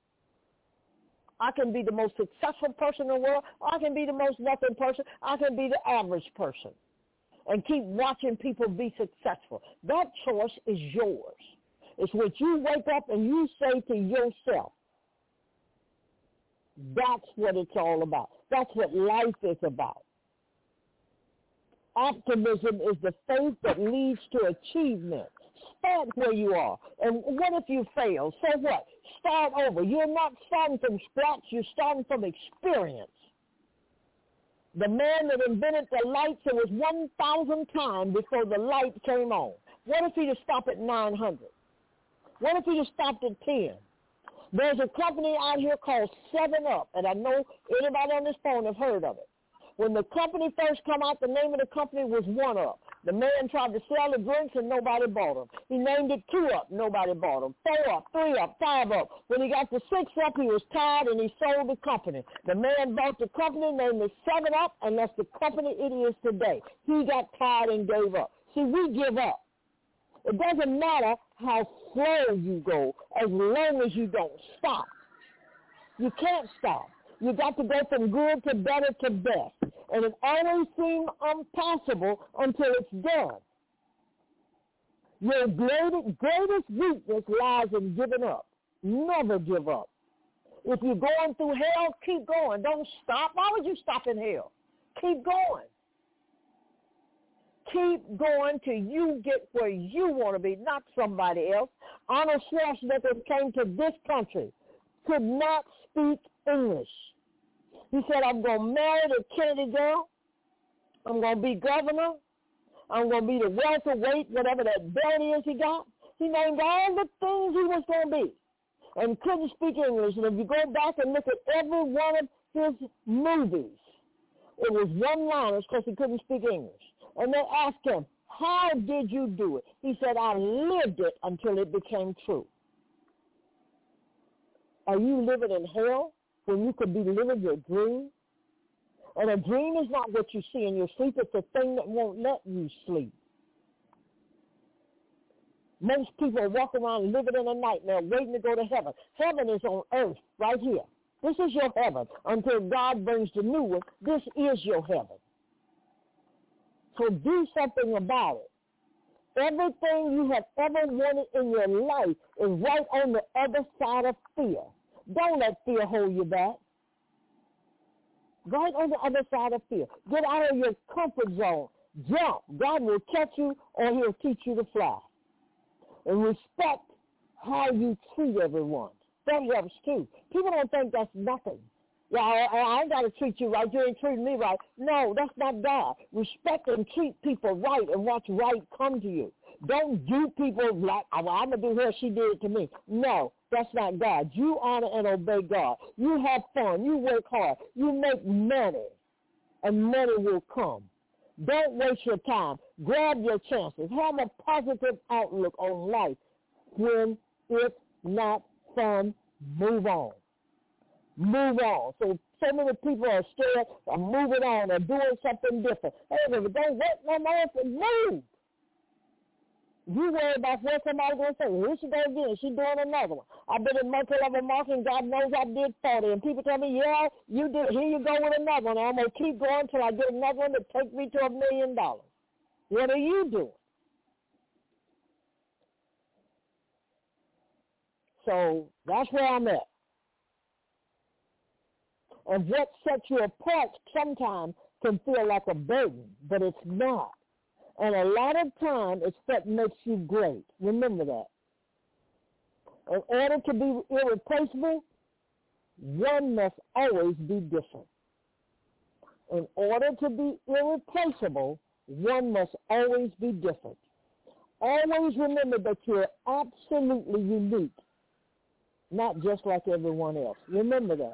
I can be the most successful person in the world, or I can be the most nothing person. I can be the average person and keep watching people be successful. That choice is yours. It's what you wake up and you say to yourself. That's what it's all about. That's what life is about. Optimism is the faith that leads to achievement. Start where you are. And what if you fail? So what? Start over. You're not starting from scratch. You're starting from experience. The man that invented the lights, it was one thousand times before the light came on. What if he just stopped at nine hundred? What if he just stopped at ten? There's a company out here called seven up, and I know anybody on this phone have heard of it. When the company first come out, the name of the company was one up. The man tried to sell the drinks and nobody bought them. He named it two up, nobody bought them. Four up, three up, five up. When he got to six up, he was tired and he sold the company. The man bought the company, named it seven up, and that's the company it is today. He got tired and gave up. See, we give up. It doesn't matter how slow you go as long as you don't stop. You can't stop. You got to go from good to better to best. And it always seems impossible until it's done. Your greatest, greatest weakness lies in giving up. Never give up. If you're going through hell, keep going. Don't stop. Why would you stop in hell? Keep going. Keep going till you get where you want to be, not somebody else. Arnold Schwarzenegger came to this country, could not speak English. He said, I'm going to marry the Kennedy girl. I'm going to be governor. I'm going to be the welterweight, whatever that belt is he got. He named all the things he was going to be and couldn't speak English. And if you go back and look at every one of his movies, it was one-liners because he couldn't speak English. And they asked him, how did you do it? He said, I lived it until it became true. Are you living in hell when you could be living your dream? And a dream is not what you see in your sleep. It's the thing that won't let you sleep. Most people are walking around living in a nightmare, waiting to go to heaven. Heaven is on earth, right here. This is your heaven. Until God brings the new one, this is your heaven. So do something about it. Everything you have ever wanted in your life is right on the other side of fear. Don't let fear hold you back. Right on the other side of fear. Get out of your comfort zone. Jump. God will catch you or he'll teach you to fly. And respect how you treat everyone. That helps too. People don't think that's nothing. Yeah, I, I ain't got to treat you right. You ain't treating me right. No, that's not God. Respect and treat people right and watch right come to you. Don't do people like, oh, well, I'm going to do her, she did it to me. No, that's not God. You honor and obey God. You have fun. You work hard. You make money, and money will come. Don't waste your time. Grab your chances. Have a positive outlook on life. When it's not fun, move on. Move on. So, so many people are scared of moving on or doing something different. Hey, don't wait no more for move. You worry about what somebody's going to say. Here she goes again. She's doing another one. I've been in multiple level marketing. God knows I did forty. And people tell me, yeah, you did. Here you go with another one. And I'm going to keep going until I get another one that takes me to a million dollars. What are you doing? So that's where I'm at. And what sets you apart sometimes can feel like a burden, but it's not. And a lot of time, it's what makes you great. Remember that. In order to be irreplaceable, one must always be different. In order to be irreplaceable, one must always be different. Always remember that you're absolutely unique, not just like everyone else. Remember that.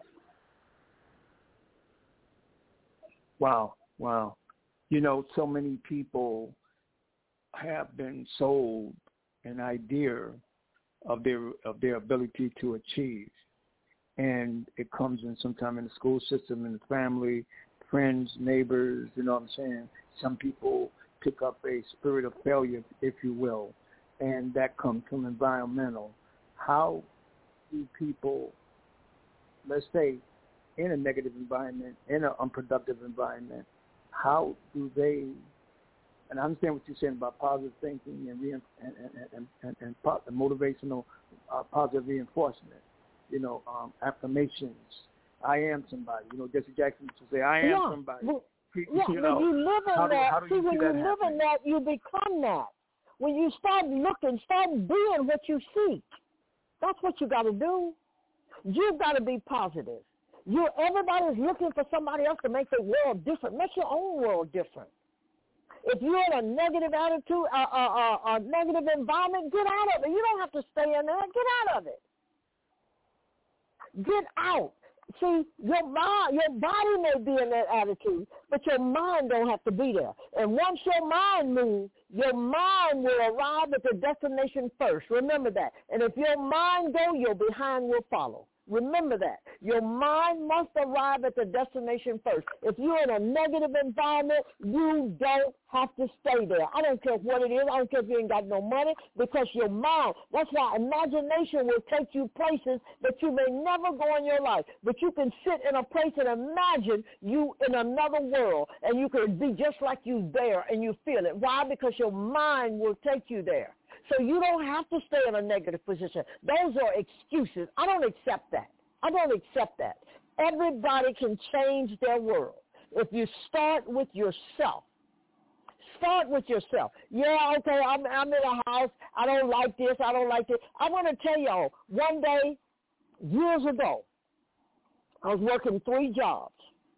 Wow, wow. You know, so many people have been sold an idea of their of their ability to achieve. And it comes in sometime in the school system, in the family, friends, neighbors, you know what I'm saying? Some people pick up a spirit of failure, if you will, and that comes from environmental. How do people, let's say, in a negative environment, in an unproductive environment, how do they, and I understand what you're saying about positive thinking and re- and, and, and, and, and motivational uh, positive reinforcement, you know, um, affirmations. I am somebody. You know, Jesse Jackson used to say, I am yeah. somebody. Well, you yeah, know, when you live in how do, that, how do see, you when see you that live happening? in that, you become that. When you start looking, start being what you seek. That's what you got to do. You've got to be positive. You, everybody's looking for somebody else to make their world different. Make your own world different. If you're in a negative attitude, a, a, a, a negative environment, get out of it. You don't have to stay in there. Get out of it. Get out. See, your mind, your body may be in that attitude, but your mind don't have to be there. And once your mind moves, your mind will arrive at the destination first. Remember that. And if your mind go, your behind will follow. Remember that. Your mind must arrive at the destination first. If you're in a negative environment, you don't have to stay there. I don't care what it is. I don't care if you ain't got no money, because your mind, that's why imagination will take you places that you may never go in your life. But you can sit in a place and imagine you in another world, and you can be just like you there, and you feel it. Why? Because your mind will take you there. So you don't have to stay in a negative position. Those are excuses. I don't accept that. I don't accept that. Everybody can change their world. If you start with yourself, start with yourself. Yeah, okay, I'm, I'm in a house. I don't like this. I don't like this. I want to tell y'all, one day, years ago, I was working three jobs.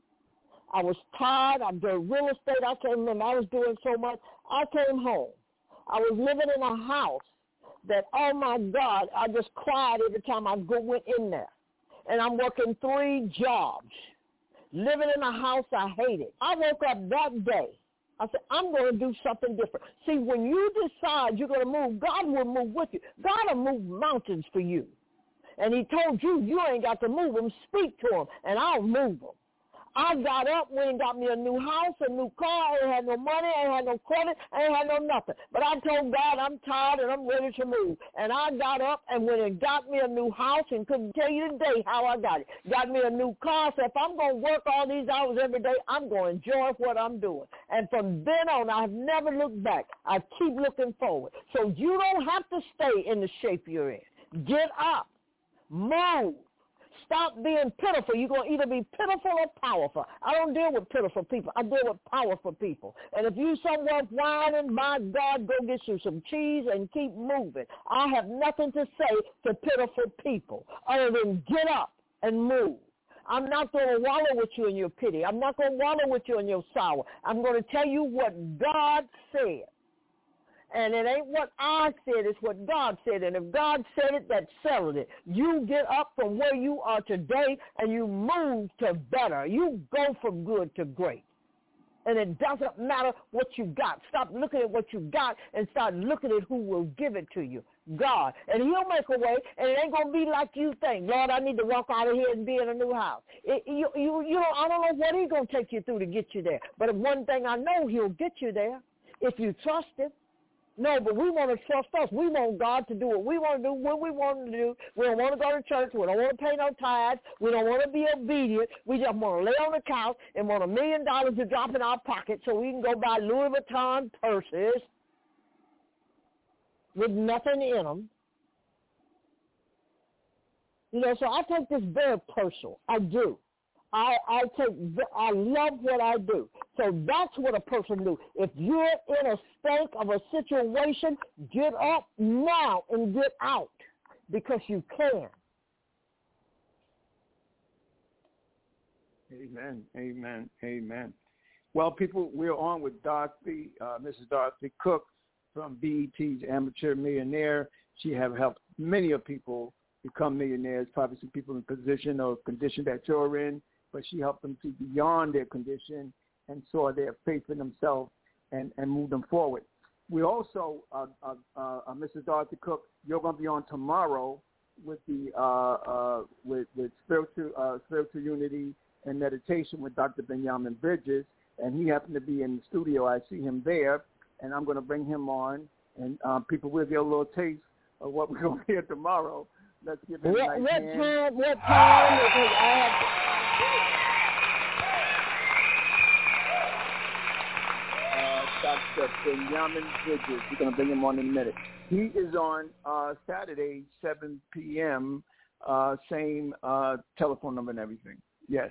I was tired. I did real estate. I came home. I was doing so much. I came home. I was living in a house that, oh, my God, I just cried every time I go, went in there. And I'm working three jobs, living in a house I hated. I woke up that day. I said, I'm going to do something different. See, when you decide you're going to move, God will move with you. God will move mountains for you. And he told you, you ain't got to move them. Speak to them, and I'll move them. I got up, went and got me a new house, a new car. I ain't had no money. I ain't had no credit. I ain't had no nothing. But I told God I'm tired and I'm ready to move. And I got up and went and got me a new house, and couldn't tell you today how I got it. Got me a new car. So if I'm going to work all these hours every day, I'm going to enjoy what I'm doing. And from then on, I've never looked back. I keep looking forward. So you don't have to stay in the shape you're in. Get up. Move. Stop being pitiful. You're going to either be pitiful or powerful. I don't deal with pitiful people. I deal with powerful people. And if you somewhere whining, my God, go get you some cheese and keep moving. I have nothing to say to pitiful people other than get up and move. I'm not going to wallow with you in your pity. I'm not going to wallow with you in your sorrow. I'm going to tell you what God said. And it ain't what I said, it's what God said. And if God said it, that settled it. You get up from where you are today and you move to better. You go from good to great. And it doesn't matter what you got. Stop looking at what you got and start looking at who will give it to you. God. And he'll make a way, and it ain't going to be like you think. Lord, I need to walk out of here and be in a new house. It, you, you, you know, I don't know what he's going to take you through to get you there. But one thing I know, he'll get you there if you trust him. No, but we want to trust us. We want God to do what we want to do, what we want to do. We don't want to go to church. We don't want to pay no tithes. We don't want to be obedient. We just want to lay on the couch and want a million dollars to drop in our pocket so we can go buy Louis Vuitton purses with nothing in them. You know, so I take this very personal. I do. I, I take, I love what I do. So that's what a person do. If you're in a stank of a situation, get up now and get out because you can. Amen, amen, amen. Well, people, we're on with Dorothy, uh, Missus Dorothy Cook from B E T's Amateur Millionaire. She have helped many of people become millionaires, probably some people in position or condition that you're in, but she helped them see beyond their condition and saw their faith in themselves and, and moved them forward. We also, uh, uh, uh, Missus Dorothy Cook, you're going to be on tomorrow with the uh, uh, with, with spiritual uh, spiritual unity and meditation with Doctor Benjamin Bridges, and he happened to be in the studio. I see him there, and I'm going to bring him on, and uh, people will get a little taste of what we're going to hear tomorrow. Let's give him what, a nice what hand. time? What time? Because I have. Doctor Benjamin Bridges. We're going to bring him on in a minute. He is on uh, Saturday, seven p.m., uh, same uh, telephone number and everything. Yes.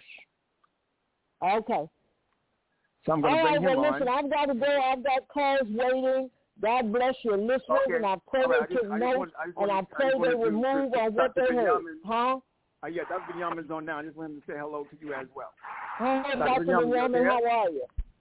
Okay. So I'm going to All bring right, him well, on. listen, I've got to go. I've got cars waiting. God bless your listeners, Okay. and I pray All right, they I just- took I just notes, want- I just and I want- I pray just want they to will do- move to- on what Doctor they heard. Benjamin- Huh? Uh, yeah, Doctor Benjamin's on now. I just want him to say hello to you as well. Hi, Doctor Doctor Benjamin, Benjamin, you how there? are you?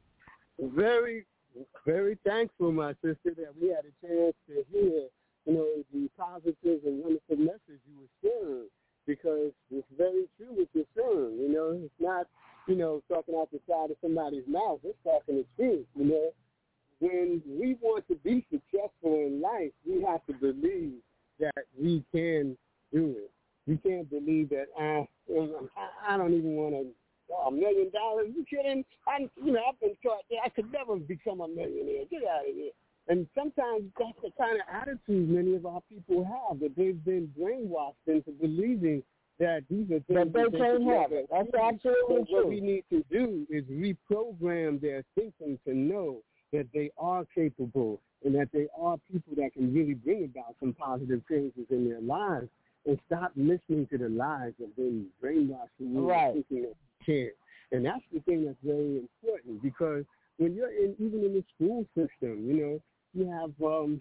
Very, very thankful, my sister, that we had a chance to hear, you know, the positive and wonderful message you were sharing, because it's very true what you're saying. You know, it's not, you know, talking out the side of somebody's mouth. It's talking the truth, you know. When we want to be successful in life, we have to believe that we can do it. We can't believe that, uh, I, I don't even want to, oh, a million dollars? You kidding? I, you know, I've been taught that I could never become a millionaire. Get out of here. And sometimes that's the kind of attitude many of our people have, that they've been brainwashed into believing that these are things But they that they can't could have never it. That's achieve. absolutely So what true. we need to do is reprogram their thinking to know that they are capable and that they are people that can really bring about some positive changes in their lives, and stop listening to the lies of being brainwashed and Right. thinking that you can't. And that's the thing that's very important, because when you're in, even in the school system, you know, you have um,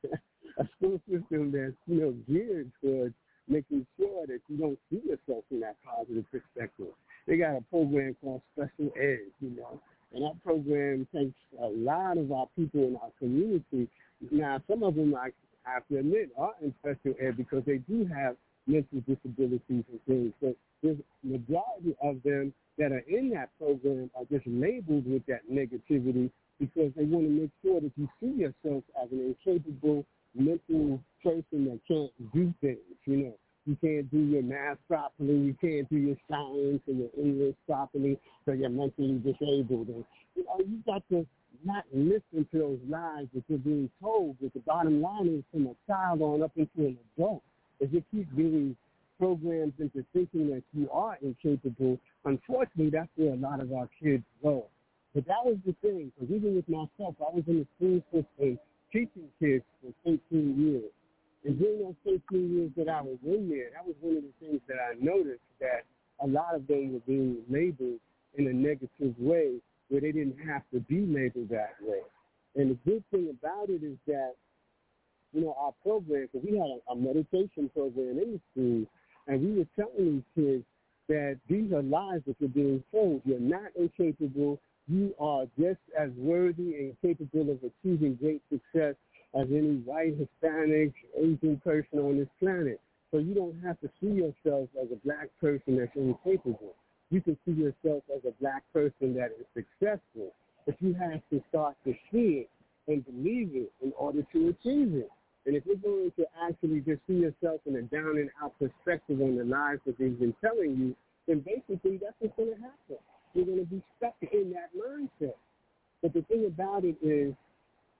a school system that's, you know, geared towards making sure that you don't see yourself in that positive perspective. They got a program called Special Ed, you know, and that program takes a lot of our people in our community. Now, some of them, I have to admit, are in special ed because they do have mental disabilities and things. But the majority of them that are in that program are just labeled with that negativity because they want to make sure that you see yourself as an incapable mental person that can't do things, you know. You can't do your math properly. You can't do your science and your English properly, so you're mentally disabled. And, you know, you got to not listen to those lies that you're being told. But the bottom line is, from a child on up into an adult, if you keep being programmed into thinking that you are incapable, unfortunately, that's where a lot of our kids go. But that was the thing, because even with myself, I was in the school system teaching kids for eighteen years. And during those fifteen years that I was in there, that was one of the things that I noticed, that a lot of them were being labeled in a negative way where they didn't have to be labeled that way. And the good thing about it is that, you know, our program, because we had a, a meditation program in the school, and we were telling these kids that these are lies that you're being told. You're not incapable. You are just as worthy and capable of achieving great success as any white, Hispanic, Asian person on this planet. So you don't have to see yourself as a black person that's incapable. You can see yourself as a black person that is successful. But you have to start to see it and believe it in order to achieve it. And if you're going to actually just see yourself in a down and out perspective on the lies that they've been telling you, then basically that's what's going to happen. You're going to be stuck in that mindset. But the thing about it is,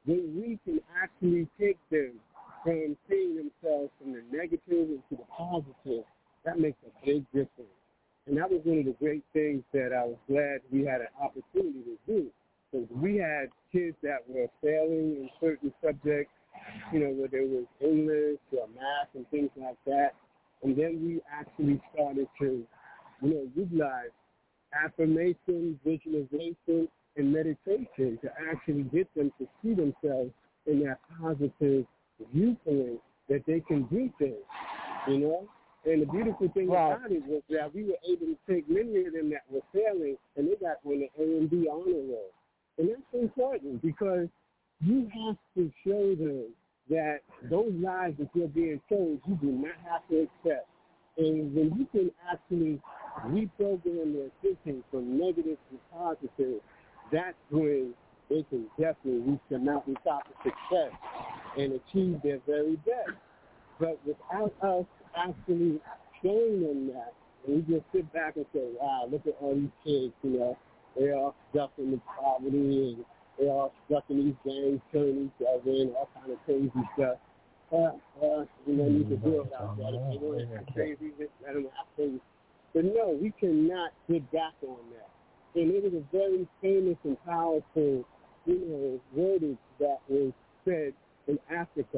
when we can actually take them from seeing themselves from the negative into the positive, that makes a big difference. And that was one of the great things that I was glad we had an opportunity to do. Because we had kids that were failing in certain subjects, you know, whether it was English or math and things like that. And then we actually started to, you know, utilize affirmation, visualization, and meditation to actually get them to see themselves in that positive viewpoint that they can do things, you know? And the beautiful thing right. about it was that we were able to take many of them that were failing, and they got on the A and B honor roll. And that's important because you have to show them that those lies that you're being told, you do not have to accept. And when you can actually reprogram their thinking from negative to positive, that's when they can definitely reach the mountaintop of success and achieve their very best. But without us actually showing them that, and we just sit back and say, wow, look at all these kids, you know, they're all stuck in the poverty and they're all stuck in these gangs killing each other and all kind of crazy stuff. Uh, uh, you know, you can do it out there. If they want to be crazy, just let them have crazy. But no, we cannot get back on that. And it was a very famous and powerful, you know, wordage that was said in Africa.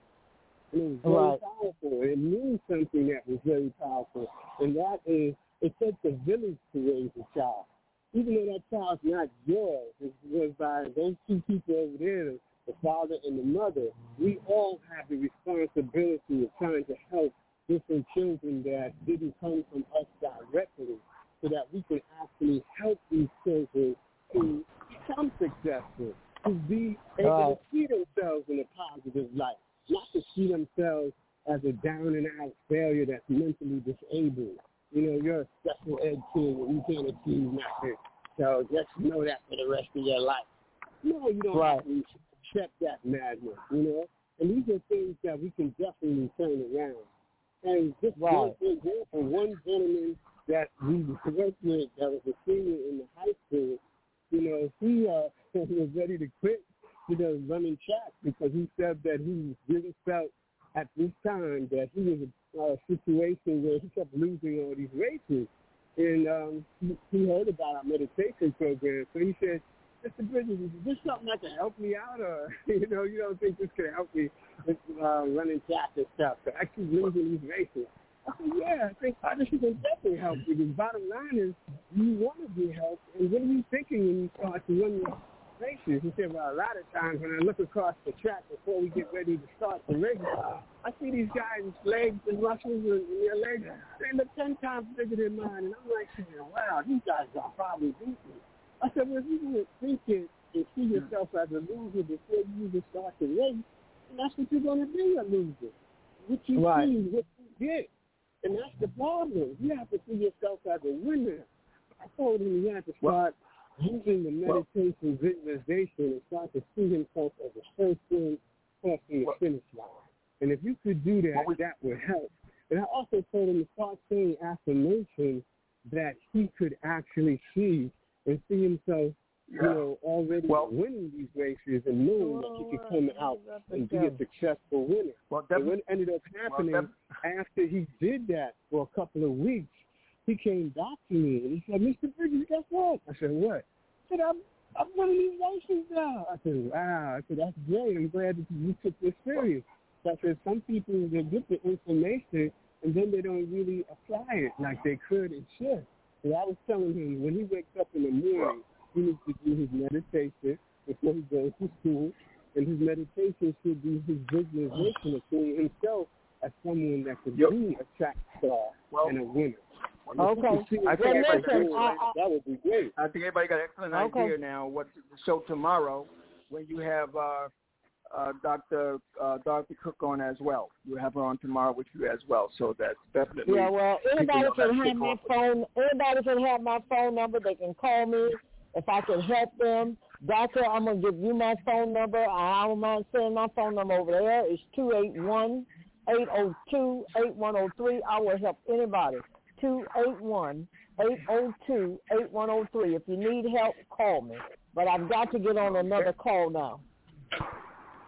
And it was very right. powerful. It means something that was very powerful. And that is, it takes a village to raise a child. Even though that child's not yours, it was by those two people over there, the father and the mother. We all have the responsibility of trying to help different children that didn't come from us directly, so that we can actually help these children to become successful, to be able right. to see themselves in a positive light, not to see themselves as a down-and-out failure that's mentally disabled. You know, you're a special ed kid and you can't achieve nothing, so just know that for the rest of your life. No, you don't right. have to accept that madness, you know? And these are things that we can definitely turn around. And just right. one example, one gentleman that we worked with that was a senior in the high school, you know, he uh, was ready to quit, you know, running track because he said that he really felt at this time that he was in a situation where he kept losing all these races. And um, he, he heard about our meditation program, so he said, Mister Bridges, is this something that can help me out, or, you know, you don't think this can help me with uh, running track and stuff? So I keep losing these races. I said, yeah, I think this can definitely help you. The bottom line is you want to be helped, and what are you thinking when you start to run these races? He said, well, a lot of times when I look across the track before we get ready to start the race, I see these guys' legs and muscles and their legs, they look ten times bigger than mine, and I'm like, wow, these guys are probably beat me. I said, well, if you would think it and see yourself as a loser before you even start the race, and that's what you're going to be, a loser. What you right. see, what you get. And that's the problem. You have to see yourself as a winner. I told him he had to start using the meditation visualization and start to see himself as a person crossing the finish line. And if you could do that, that would help. And I also told him to start saying affirmations that he could actually see and see himself, you know, already well, winning these races and knowing that he could come out and be a successful winner. Well, and what ended up happening well, after he did that for a couple of weeks, he came back to me and he said, Mister Bridges, guess what? I said, what? I said, I'm, I'm winning these races now. I said, wow. I said, that's great. I'm glad that you took this serious. So I said, some people, they get the information and then they don't really apply it like they could and should. So I was telling him, when he wakes up in the morning, he needs to do his meditation before he goes to school, and his meditation should be his visualization of seeing himself as someone that could yep. be a track star well, and a winner. Okay. I think well, listen, that, I, I, that would be great. I think everybody got an excellent okay. idea now what to show tomorrow when you have uh, uh, Doctor Uh, Dorothy Cook on as well. You have her on tomorrow with you as well, so that's definitely. Yeah, well, anybody can have my phone. Anybody can have my phone number. They can call me if I can help them. Doctor, I'm gonna give you my phone number. I don't mind saying my phone number over there. It's two eight one, eight zero two, eight one zero three. I will help anybody. two eight one, eight zero two, eight one zero three. If you need help, call me. But I've got to get on another call now.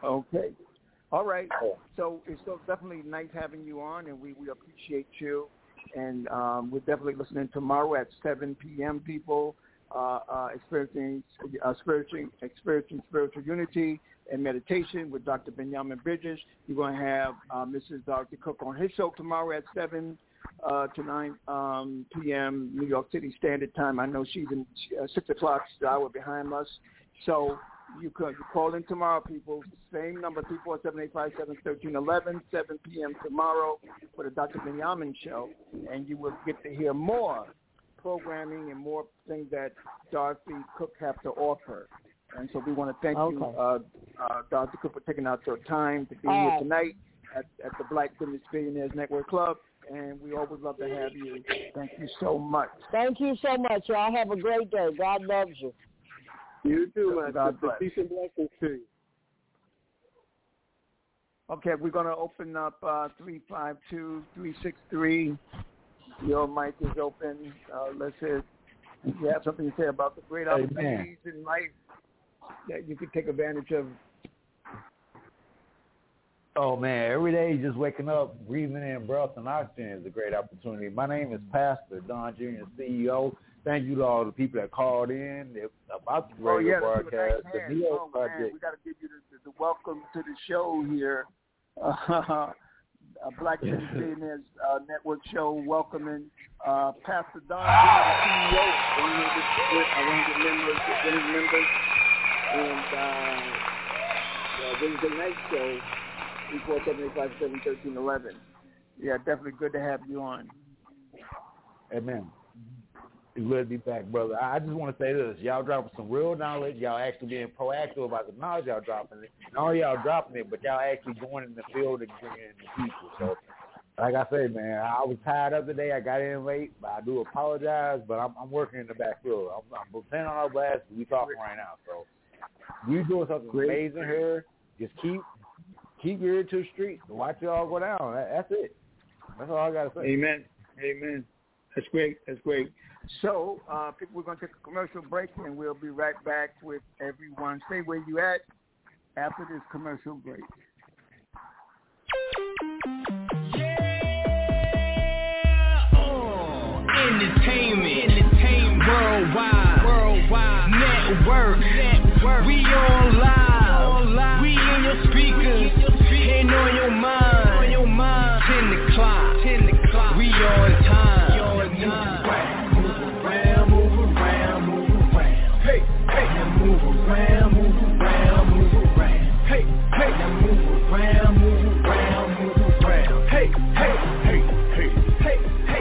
Okay. All right. So it's so definitely nice having you on, and we, we appreciate you. And um, we're definitely listening tomorrow at seven p.m., people, uh, uh, experiencing, uh, experiencing, experiencing spiritual unity and meditation with Doctor Benjamin Bridges. You're going to have uh, Missus Dorothy Cook on his show tomorrow at seven uh, to nine um, p.m. New York City Standard Time. I know she's in uh, six o'clock, she's the hour behind us. So you could you call in tomorrow, people. Same number, three four seven, eight five seven, one three one one, seven p.m. tomorrow for the Doctor Benjamin Show. And you will get to hear more programming and more things that Dorothy Cook have to offer. And so we want to thank okay. you, uh, uh, Doctor Cook, for taking out your time to be All here right. tonight at, at the Black Business Billionaires Network Club. And we always love to have you. Thank you so much. Thank you so much. Y'all have a great day. God loves you. You too, man. God bless. Peace and blessings to you. Okay, we're going to open up uh, three five two, three six three. Your mic is open. Uh, let's hear if you have something to say about the great opportunities in life that you could take advantage of. Oh, man, every day just waking up, breathing in breath and oxygen is a great opportunity. My name is Pastor Don Junior, C E O. Thank you to all the people that called in about the radio oh, yeah, broadcast, nice the Neo oh, Project. Man, we got to give you the, the, the welcome to the show here. Uh, a Black Business Billionaires uh, Network show welcoming uh, Pastor Don Junior, the C E O, one of the members, one of the members, and uh, uh, Wednesday night show, three four seven, eight five seven, one three one one. Yeah, definitely good to have you on. Amen. It's good to be back, brother. I just want to say this. Y'all dropping some real knowledge. Y'all actually being proactive about the knowledge y'all dropping it. Not only y'all dropping it, but y'all actually going in the field and bringing in the people. So, like I say, man, I was tired of the day. I got in late, but I do apologize. But I'm, I'm working in the back field. I'm, I'm playing on our blast. We talking right now. So, we doing something amazing here. Just keep keep your ear to the streets and watch it all go down. That, that's it. That's all I got to say. Amen. Amen. That's great. That's great. So, uh, people, we're going to take a commercial break, and we'll be right back with everyone. Stay where you at after this commercial break. Yeah! Oh, entertainment, entertainment, worldwide, worldwide, network, network. We online, online. We in your speakers, and on your mind, on your mind. Ten o'clock, ten o'clock. We on time, we on time. Move around, move around, move around. Hey, hey, now move around, move around, move around. Hey, hey, hey, hey, hey, hey.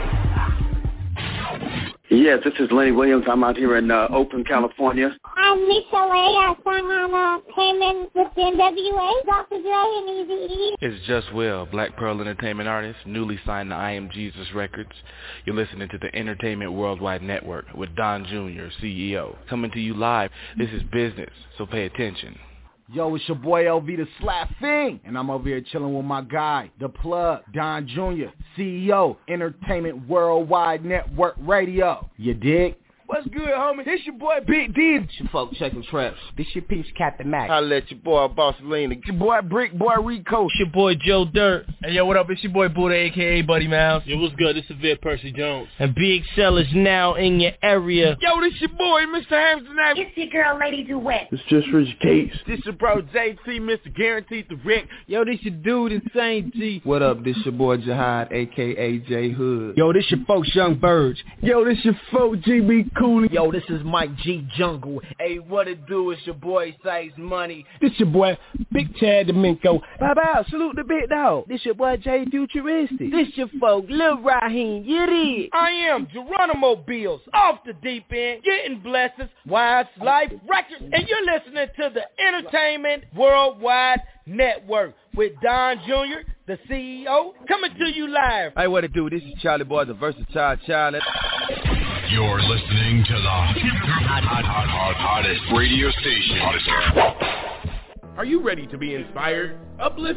Yes, this is Lenny Williams. I'm out here in uh, Oakland, California. I'm Lisa Ray. I sang on uh, Payment with the N W A, Doctor Dre, and Eazy-E. It's Just Will, Black Pearl Entertainment artist, newly signed to I Am Jesus Records. You're listening to the Entertainment Worldwide Network with Don Junior, C E O. Coming to you live. This is business, so pay attention. Yo, it's your boy L V the Slap Fiend, and I'm over here chilling with my guy, The Plug, Don Junior, C E O, Entertainment Worldwide Network Radio. You dig? What's good, homie? This your boy Big D. This your folks checking traps. This your piece, Captain Mac. I let your boy Boss Lena. Your boy Brick Boy Rico. It's your boy Joe Dirt. Hey, yo, what up? It's your boy Buddha, a k a. Buddy Mouse. Yo, what's good? This is Vic Percy Jones. And Big Cell is now in your area. Yo, this your boy, Mister Hampton. It's your girl, Lady Duet. It's just Rich Case. This your bro, J T, Mister Guaranteed the Rick. Yo, this your dude, Insane G. What up? This your boy Jihad, a k a. J Hood. Yo, this your folks Young Birds. Yo, this your folks G B Cooley. Yo, this is Mike G Jungle. Hey, what it do? It's your boy Size Money. This your boy Big Chad Domingo. Bye bye, salute the big dog. This your boy Jay Futuristic. This your folk Lil Raheem. You did. I am Geronimo Bills, off the deep end, getting blessings, Wise Life Records, and you're listening to the Entertainment Worldwide Network with Don Junior, the C E O, coming to you live. Hey, what it do? This is Charlie Boy, the versatile child. You're listening to the hot, hot, hot, hot, hottest radio station. Are you ready to be inspired, uplifted,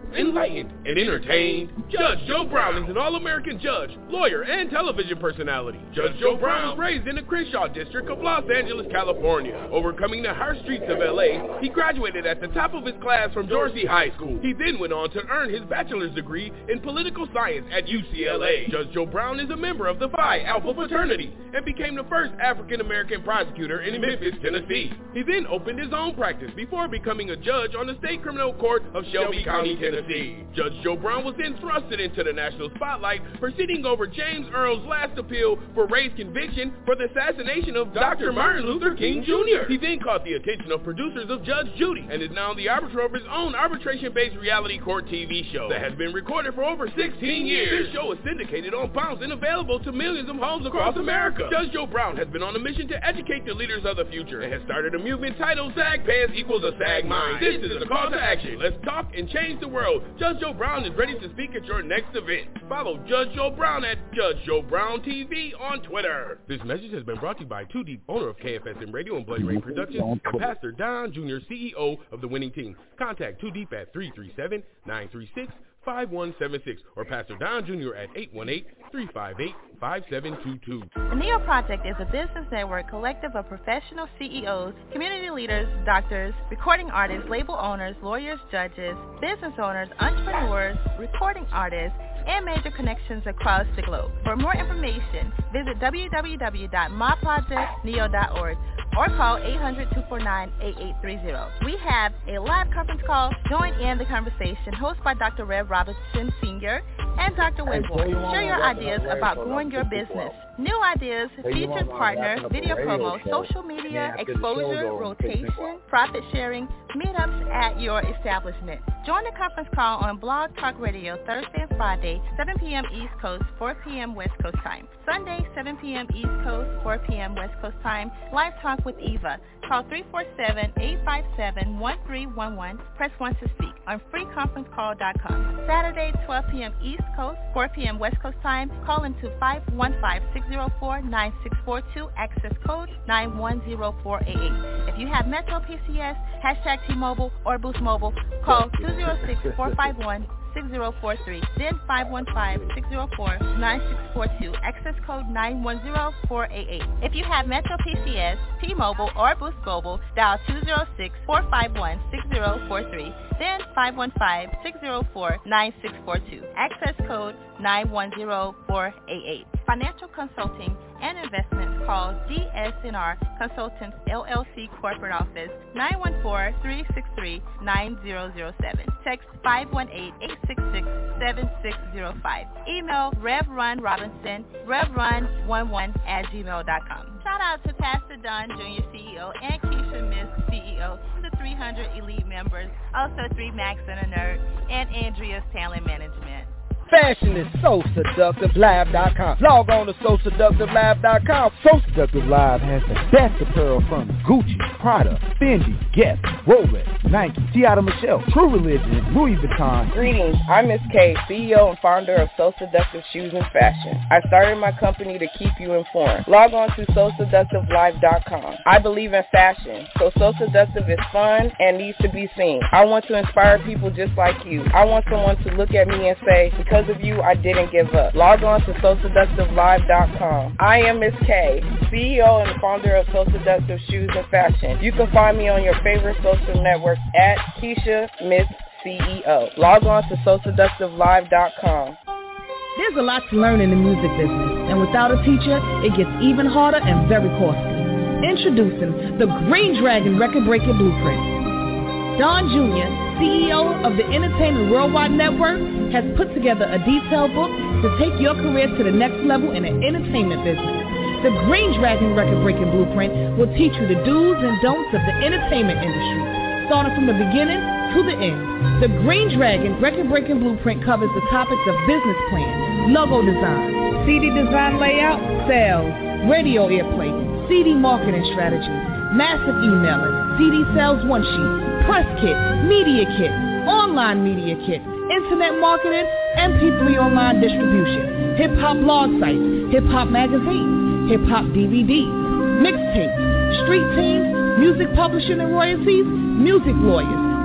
enlightened, and entertained. Judge Joe Brown is an all-American judge, lawyer, and television personality. Judge Joe Brown was raised in the Crenshaw district of Los Angeles, California. Overcoming the harsh streets of L A, he graduated at the top of his class from Dorsey High School. He then went on to earn his bachelor's degree in political science at U C L A. Judge Joe Brown is a member of the Phi Alpha fraternity and became the first African-American prosecutor in Memphis, Tennessee. He then opened his own practice before becoming a judge on the State Criminal Court of Shelby County, Tennessee. Judge Joe Brown was then thrusted into the national spotlight, proceeding over James Earl's last appeal for Ray's conviction for the assassination of Doctor Martin Luther King Junior He then caught the attention of producers of Judge Judy and is now the arbiter of his own arbitration-based reality court T V show that has been recorded for over sixteen years. This show is syndicated on Bounce and available to millions of homes across America. Judge Joe Brown has been on a mission to educate the leaders of the future and has started a movement titled Sag Pants Equals a Sag Mind. This is a call to action. Let's talk and change the world. Judge Joe Brown is ready to speak at your next event. Follow Judge Joe Brown at Judge Joe Brown T V on Twitter. This message has been brought to you by Too Deep, owner of K F S M Radio and Bloody Rain Productions, and Pastor Don Junior, C E O of the winning team. Contact Too Deep at three three seven, nine three six, five one seven six or Pastor Don Junior at eight one eight, three five eight, five seven two two. The Neo Project is a business network collective of professional C E Os, community leaders, doctors, recording artists, label owners, lawyers, judges, business owners, entrepreneurs, recording artists, and major connections across the globe. For more information, visit w w w dot my project neo dot org or call eight hundred, two four nine, eight eight three zero. We have a live conference call. Join in the conversation hosted by Doctor Rev Robinson Senior and Doctor Winborn. Share your ideas about growing your business. New ideas, featured partner, video promo, social media, exposure, rotation, profit sharing, meetups at your establishment. Join the conference call on Blog Talk Radio Thursday and Friday, seven p.m. East Coast, four p.m. West Coast time. Sunday, seven p.m. East Coast, four p.m. West Coast time. Live Talk with Eva. Call three four seven, eight five seven, one three one one. Press one to speak on free conference call dot com. Saturday, twelve p.m. East Coast, four p.m. West Coast time. Call into five one five, six zero four, nine six four two. Access code nine one zero four eight eight. If you have Metro P C S, hashtag T-Mobile or Boost Mobile, call two zero six, four five one, six zero four three, then five one five, six zero four, nine six four two, access code nine one zero four eight eight. If you have Metro P C S, T-Mobile, or Boost Mobile, dial two zero six, four five one, six zero four three, then five one five, six zero four, nine six four two, access code nine one zero four eight eight. Financial consulting and investments, call D S N R Consultants L L C Corporate Office nine one four, three six three, nine zero zero seven. Text five one eight, eight six six, seven six zero five. Email Revrun Robinson, revrun one one at gmail dot com. Shout out to Pastor Don Junior C E O and Keisha Miss C E O, the three hundred elite members, also three Max and a Nerd, and Andrea's Talent Management. Fashion is so seductive live dot com. Log on to so seductive live dot com. So Seductive Live has the best apparel from Gucci, Prada, Fendi, Guess, Rolex, Nike, Tiana Michelle, True Religion, Louis Vuitton. Greetings, I'm Miss K, C E O and founder of So Seductive Shoes and Fashion. I started my company to keep you informed. Log on to so seductive live dot com. I believe in fashion, so So Seductive is fun and needs to be seen. I want to inspire people just like you. I want someone to look at me and say, because of you, I didn't give up. Log on to so seductive live dot com. I am Miss K, C E O and founder of So Seductive Shoes and Fashion. You can find me on your favorite social networks at Keisha Miss C E O. Log on to so seductive live dot com. There's a lot to learn in the music business, and without a teacher, it gets even harder and very costly. Introducing the Green Dragon Record-Breaking Blueprint. Don Junior, C E O of the Entertainment Worldwide Network, has put together a detailed book to take your career to the next level in the entertainment business. The Green Dragon Record-Breaking Blueprint will teach you the do's and don'ts of the entertainment industry, starting from the beginning to the end. The Green Dragon Record-Breaking Blueprint covers the topics of business plan, logo design, C D design layout, sales, radio airplay, C D marketing strategy, massive emailing, C D sales one sheet, press kit, media kit, online media kit, internet marketing, M P three online distribution, hip-hop blog sites, hip-hop magazines, hip-hop D V Ds, mixtapes, street teams, music publishing and royalties, music lawyers,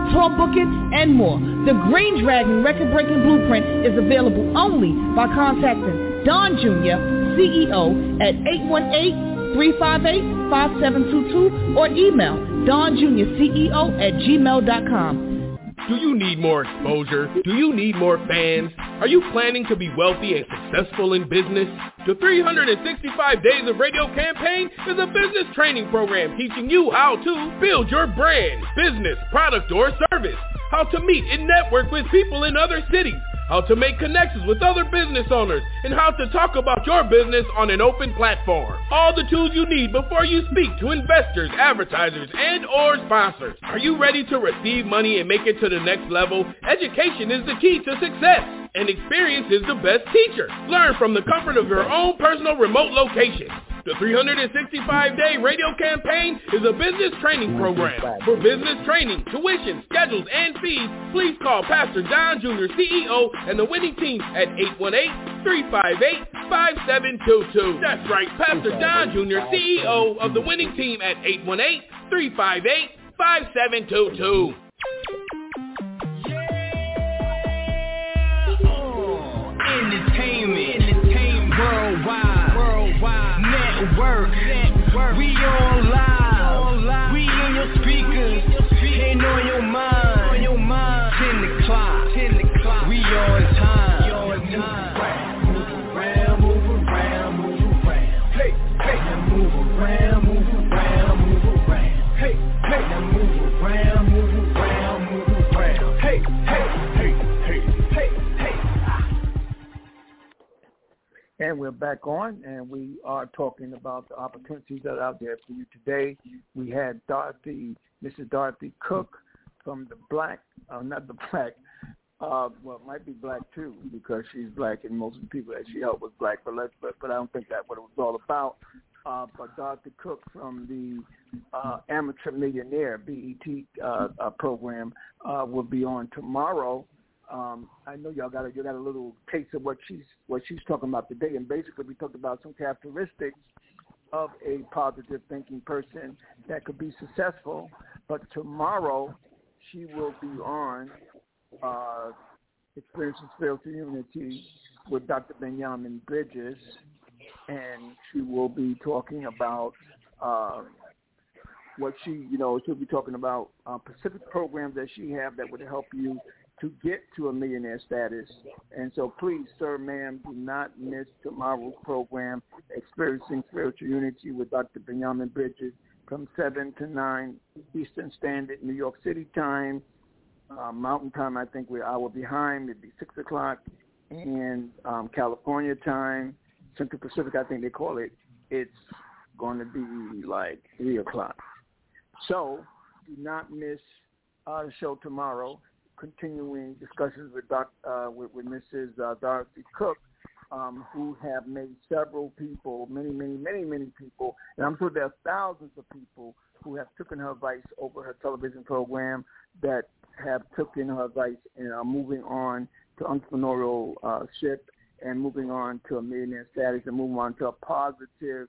tour booking, and more. The Green Dragon record-breaking blueprint is available only by contacting Don Junior, C E O, at eight one eight, three five eight, five seven two two or email Don Junior C E O at gmail dot com. Do you need more exposure? Do you need more fans? Are you planning to be wealthy and successful in business? The three hundred sixty-five Days of Radio campaign is a business training program teaching you how to build your brand, business, product, or service, how to meet and network with people in other cities, how to make connections with other business owners, and how to talk about your business on an open platform. All the tools you need before you speak to investors, advertisers, and or sponsors. Are you ready to receive money and make it to the next level? Education is the key to success, and experience is the best teacher. Learn from the comfort of your own personal remote location. The three hundred sixty-five day radio campaign is a business training program. For business training, tuition, schedules, and fees, please call Pastor Don Junior C E O and the winning team at eight one eight, three five eight, five seven two two. That's right, Pastor Don Junior C E O of the winning team at eight one eight, three five eight, five seven two two. Entertainment, entertainment, worldwide, worldwide, network, network. We on live, on live. We in your speakers, ain't on your mind, on your mind. Ten o'clock, ten o'clock. We on time, we on time. Move around, move around, move around. Hey, hey, now move around, move around, move around. Hey, hey, now move around, move around, move around. Hey, hey, hey, hey, hey, hey. And we're back on, and we are talking about the opportunities that are out there for you today. We had Dorothy, Missus Dorothy Cook from the Black, uh, not the Black, uh, well, it might be Black too, because she's Black, and most of the people that she helped was Black, but let's, but, but I don't think that's what it was all about. Uh, but Dorothy Cook from the uh, Amateur Millionaire, B E T uh, uh, program, uh, will be on tomorrow. Um, I know y'all got a, you got a little taste of what she's what she's talking about today, and basically we talked about some characteristics of a positive thinking person that could be successful. But tomorrow she will be on uh, Experiencing Spiritual Unity with Doctor Benjamin Bridges, and she will be talking about uh, what she, you know, she'll be talking about uh, specific programs that she have that would help you to get to a millionaire status. And so please, sir, ma'am, do not miss tomorrow's program, Experiencing Spiritual Unity with Doctor Benjamin Bridges, from seven to nine Eastern Standard New York City time. Uh, Mountain time, I think we're an hour behind. It'd be six o'clock. And um, California time, Central Pacific, I think they call it, it's going to be like three o'clock. So do not miss our show tomorrow. Continuing discussions with Doc, uh, with, with Missus Uh, Dorothy Cook, um, who have made several people, many, many, many, many people, and I'm sure there are thousands of people who have taken her advice over her television program that have taken her advice and are moving on to entrepreneurial uh, ship and moving on to a millionaire status and moving on to a positive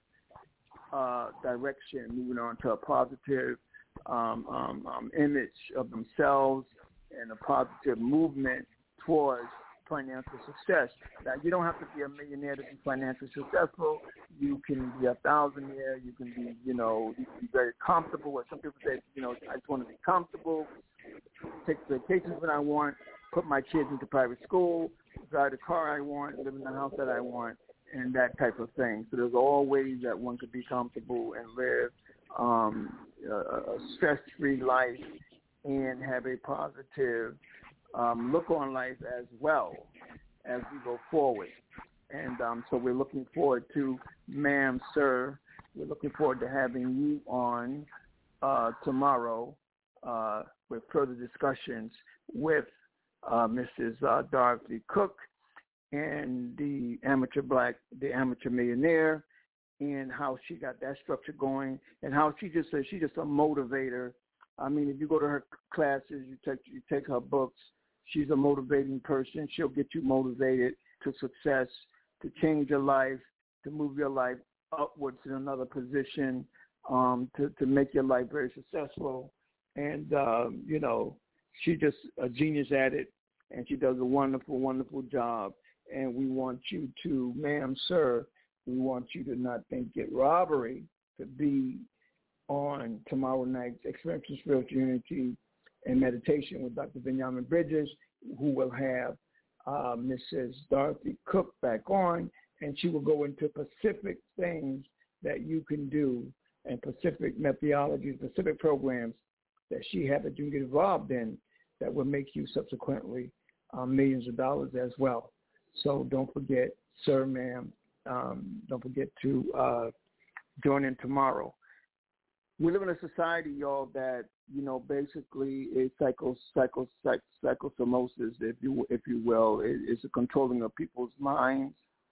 uh, direction, moving on to a positive um, um, um, image of themselves and a positive movement towards financial success. Now, you don't have to be a millionaire to be financially successful. You can be a thousandaire. You can be, you know, you can be very comfortable. Or some people say, you know, I just want to be comfortable, take vacations when I want, put my kids into private school, drive the car I want, live in the house that I want, and that type of thing. So there's all ways that one could be comfortable and live um, a, a stress-free life and have a positive um, look on life as well as we go forward. And um, so we're looking forward to, ma'am, sir, we're looking forward to having you on uh, tomorrow uh, with further discussions with uh, Missus Uh, Dorothy Cook and the amateur black, the amateur millionaire, and how she got that structure going, and how she just says she's just a motivator. I mean, if you go to her classes, you take you take her books, she's a motivating person. She'll get you motivated to success, to change your life, to move your life upwards in another position, um, to, to make your life very successful. And, um, you know, she's just a genius at it, and she does a wonderful, wonderful job. And we want you to, ma'am, sir, we want you to not think it robbery to be on tomorrow night's Experiencing Spiritual Unity and Meditation with Doctor Benjamin Bridges, who will have uh, Missus Dorothy Cook back on, and she will go into specific things that you can do and specific methodologies, specific programs that she had that you can get involved in that will make you subsequently um, millions of dollars as well. So don't forget, sir, ma'am, um, don't forget to uh, join in tomorrow. We live in a society, y'all, that, you know, basically is psycho, psycho, psych, psychosomosis, if you if you will. It, it's a controlling of people's minds.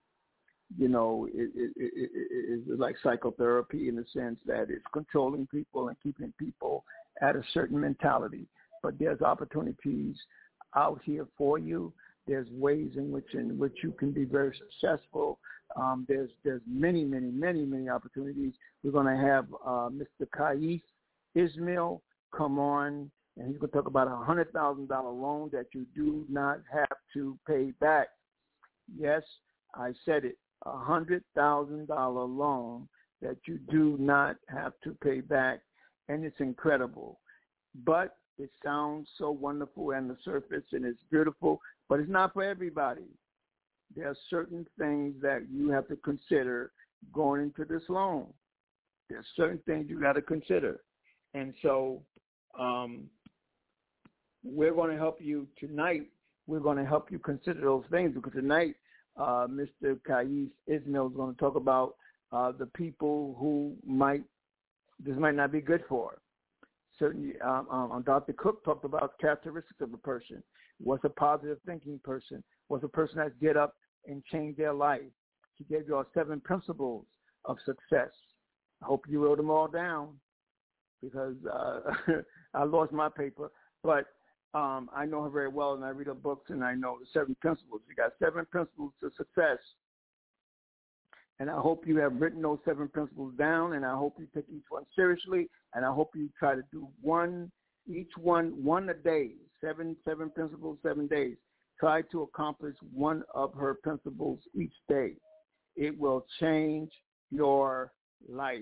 You know, it, it, it, it, it's like psychotherapy in the sense that it's controlling people and keeping people at a certain mentality. But there's opportunities out here for you. There's ways in which in which you can be very successful. Um, there's there's many, many, many, many opportunities. We're going to have uh, Mister Kaif Ismail come on, and he's going to talk about a one hundred thousand dollars loan that you do not have to pay back. Yes, I said it, a one hundred thousand dollars loan that you do not have to pay back, and it's incredible. But it sounds so wonderful on the surface, and it's beautiful, but it's not for everybody. There are certain things that you have to consider going into this loan. There are certain things you got to consider. And so um, we're going to help you tonight. We're going to help you consider those things, because tonight uh, Mister Kaif Ismail is going to talk about uh, the people who might, this might not be good for. Certainly, um, um, Doctor Cook talked about characteristics of a person. What's a positive thinking person? What's a person that get up and change their life? She gave you all seven principles of success. I hope you wrote them all down, because uh, I lost my paper. But um, I know her very well, and I read her books, and I know the seven principles. You got seven principles to success. And I hope you have written those seven principles down, and I hope you take each one seriously, and I hope you try to do one, each one, one a day, seven, seven principles, seven days. Try to accomplish one of her principles each day. It will change your life.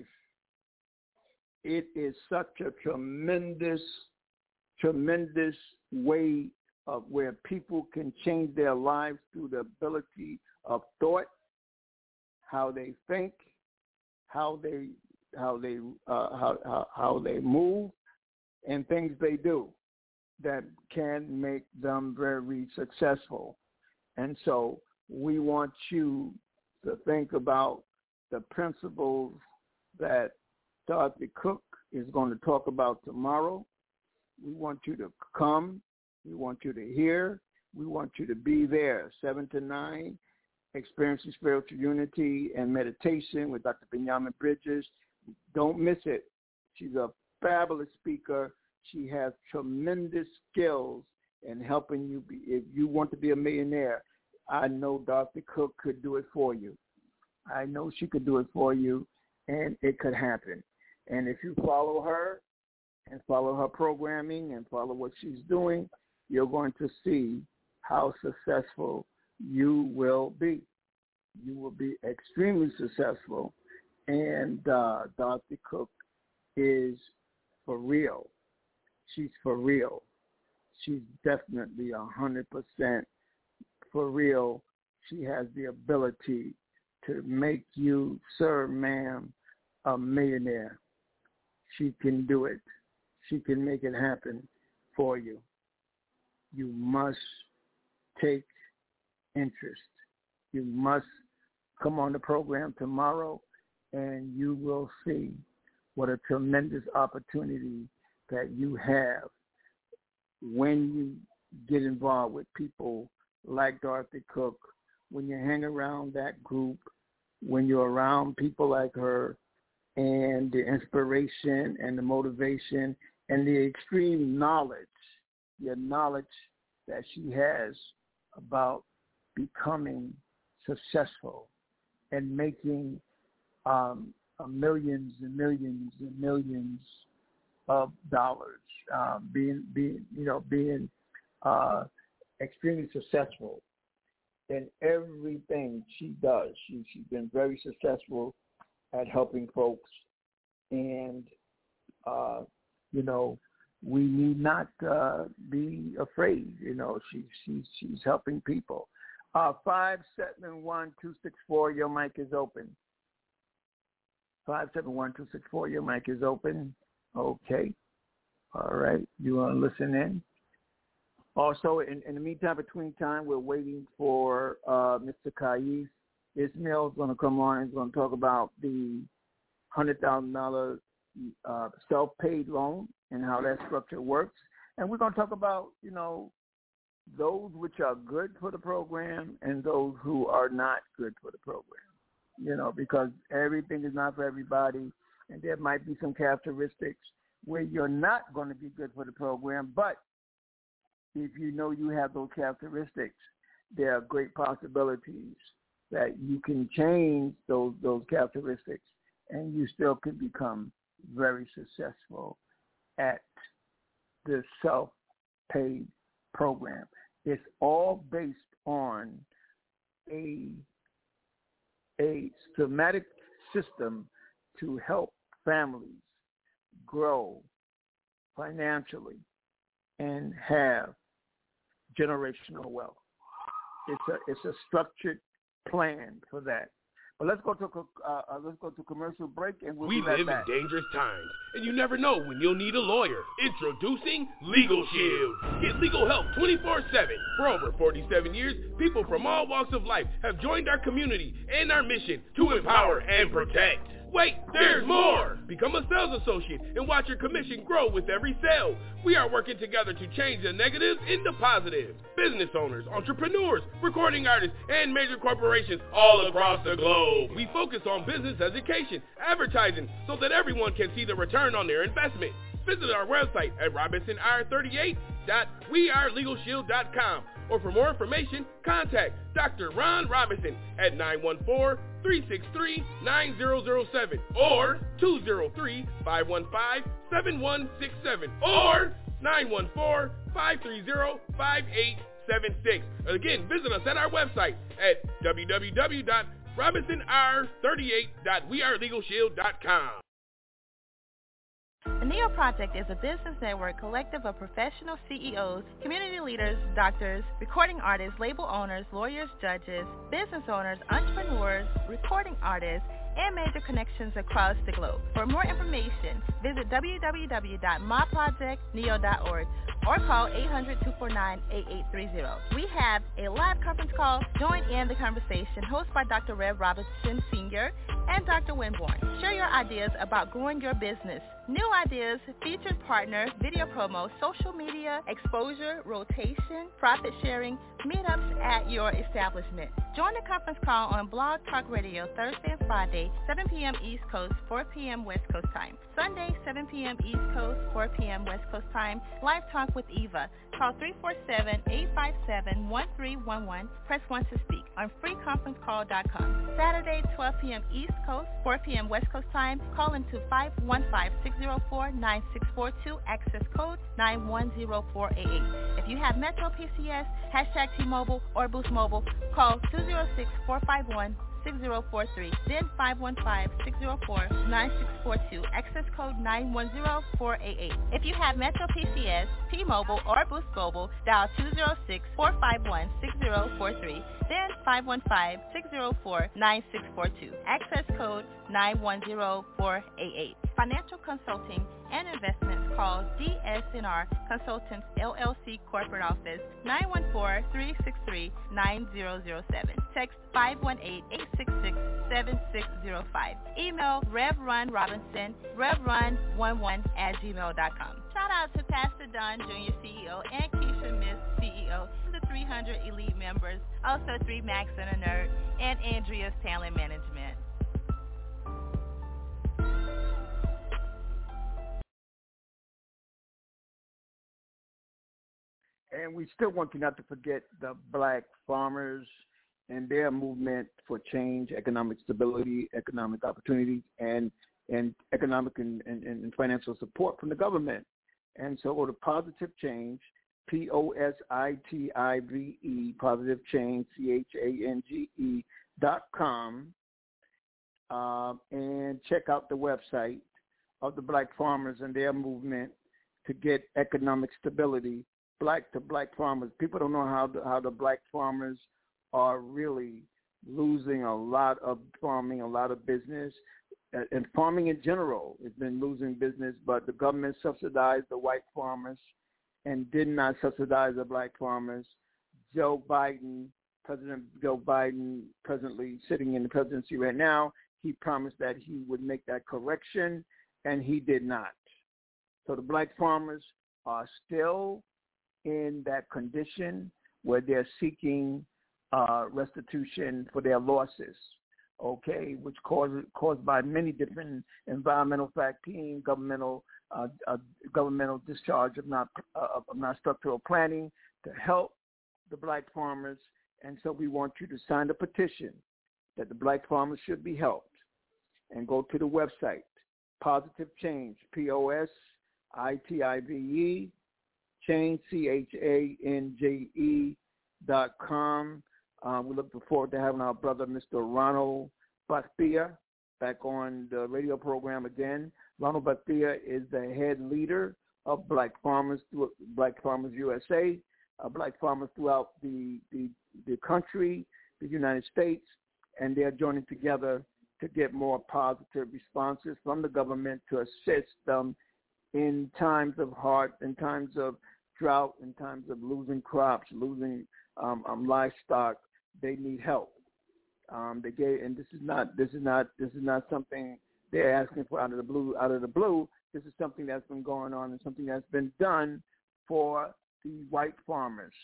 It is such a tremendous, tremendous way of where people can change their lives through the ability of thought, how they think, how they how they uh, how, how how they move, and things they do that can make them very successful. And so we want you to think about the principles that Dorothy Cook is going to talk about tomorrow. We want you to come. We want you to hear. We want you to be there, seven to nine. Experiencing Spiritual Unity and Meditation with Doctor Benjamin Bridges. Don't miss it. She's a fabulous speaker. She has tremendous skills in helping you. Be, if you want to be a millionaire, I know Doctor Cook could do it for you. I know she could do it for you, and it could happen. And if you follow her and follow her programming and follow what she's doing, you're going to see how successful you will be. You will be extremely successful. And uh, Dorothy Cook is for real. She's for real. She's definitely one hundred percent for real. She has the ability to make you, sir, ma'am, a millionaire. She can do it. She can make it happen for you. You must take interest. You must come on the program tomorrow, and you will see what a tremendous opportunity that you have when you get involved with people like Dorothy Cook, when you hang around that group, when you're around people like her, and the inspiration and the motivation and the extreme knowledge, the knowledge that she has about becoming successful and making um, millions and millions and millions of dollars, uh, being, being, you know, being uh, extremely successful in everything she does. She, she's been very successful at helping folks, and, uh, you know, we need not uh, be afraid. You know, she, she, she's helping people. Uh, five seven one, two six four, your mic is open. five seven one, two six four, your mic is open. Okay. All right. You want to listen in? Also, in, in the meantime, between time, we're waiting for uh, Mister Kais Ismail is going to come on and he's going to talk about the one hundred thousand dollars uh, self-paid loan and how that structure works. And we're going to talk about, you know, those which are good for the program and those who are not good for the program, you know, because everything is not for everybody, and there might be some characteristics where you're not going to be good for the program, but if you know you have those characteristics, there are great possibilities that you can change those those characteristics and you still can become very successful at the self-paid program. It's all based on a a systematic system to help families grow financially and have generational wealth. It's a it's a structured plan for that. But let's go to uh, let's go to commercial break, and we'll we be right live back. in dangerous times, and you never know when you'll need a lawyer. Introducing Legal Shield. Get legal help twenty-four seven. For over forty-seven years, people from all walks of life have joined our community and our mission to empower and protect. Wait, there's more! Become a sales associate and watch your commission grow with every sale. We are working together to change the negatives into positives. Business owners, entrepreneurs, recording artists, and major corporations all across the globe. We focus on business education, advertising, so that everyone can see the return on their investment. Visit our website at robinson r thirty-eight dot we are legal shield dot com, or for more information, contact Doctor Ron Robinson at nine one four, three six three, nine zero zero seven or two zero three, five one five, seven one six seven or nine one four, five three zero, five eight seven six. Again, visit us at our website at w w w dot robinson r thirty-eight dot we are legal shield dot com. The NEO Project is a business network collective of professional C E Os, community leaders, doctors, recording artists, label owners, lawyers, judges, business owners, entrepreneurs, recording artists, and major connections across the globe. For more information, visit w w w dot my project neo dot org or call eight hundred, two four nine, eight eight three zero. We have a live conference call. Join in the conversation hosted by Doctor Rev Robinson Senior and Doctor Winborn. Share your ideas about growing your business. New ideas, featured partner, video promo, social media, exposure, rotation, profit sharing, meetups at your establishment. Join the conference call on Blog Talk Radio Thursday and Friday, seven p.m. East Coast, four p.m. West Coast time. Sunday, seven p.m. East Coast, four p.m. West Coast time. Live Talk with Eva. Call three four seven, eight five seven, one three one one. Press one to speak on free conference call dot com. Saturday, twelve p.m. East Coast, four p.m. West Coast time. Call into five one five, six zero four, nine six four two. Access code nine one zero four eight eight. If you have Metro P C S, hashtag T-Mobile, or Boost Mobile, call two zero six, four five one, six zero four three, then five one five, six zero four, nine six four two, access code nine one zero four eight eight. If you have Metro P C S, T-Mobile, or Boost Mobile, dial two zero six, four five one, six zero four three, then five one five, six zero four, nine six four two, access code nine one zero four eight eight. Financial consulting and investments, call D S N R Consultants L L C Corporate Office nine one four, three six three, nine zero zero seven. Text five one eight, eight six six, seven six zero five. Email RevRun Robinson, revrun eleven at gmail dot com. Shout out to Pastor Don Junior C E O and Keisha Miss C E O, the three hundred elite members, also three Max and a Nerd, and Andrea's Talent Management. And we still want you not to forget the black farmers and their movement for change, economic stability, economic opportunities, and and economic and, and, and financial support from the government. And so go to Positive Change, P O S I T I V E, Positive Change, C H A N G E dot com, uh, and check out the website of the Black Farmers and their movement to get economic stability, black to black farmers. People don't know how the, how the black farmers are really losing a lot of farming, a lot of business, and farming in general has been losing business, but the government subsidized the white farmers and did not subsidize the black farmers. Joe Biden, President Joe Biden, presently sitting in the presidency right now, he promised that he would make that correction, and he did not. So the black farmers are still in that condition where they're seeking uh, restitution for their losses, okay, which caused caused by many different environmental factors, governmental uh, uh, governmental discharge of not uh, of not structural planning to help the black farmers. And so we want you to sign the petition that the black farmers should be helped, and go to the website Positive Change, P O S I T I V E, Change, C H A N J E dot com. Uh, we look forward to having our brother, Mister Ronald Bethia, back on the radio program again. Ronald Bethia is the head leader of Black Farmers, Black Farmers U S A, uh, Black Farmers throughout the, the, the country, the United States, and they're joining together to get more positive responses from the government to assist them in times of hard, in times of drought, in times of losing crops, losing um, um, livestock. They need help. Um, they gave, and this is not, this is not, this is not something they're asking for out of the blue. Out of the blue, this is something that's been going on and something that's been done for the white farmers,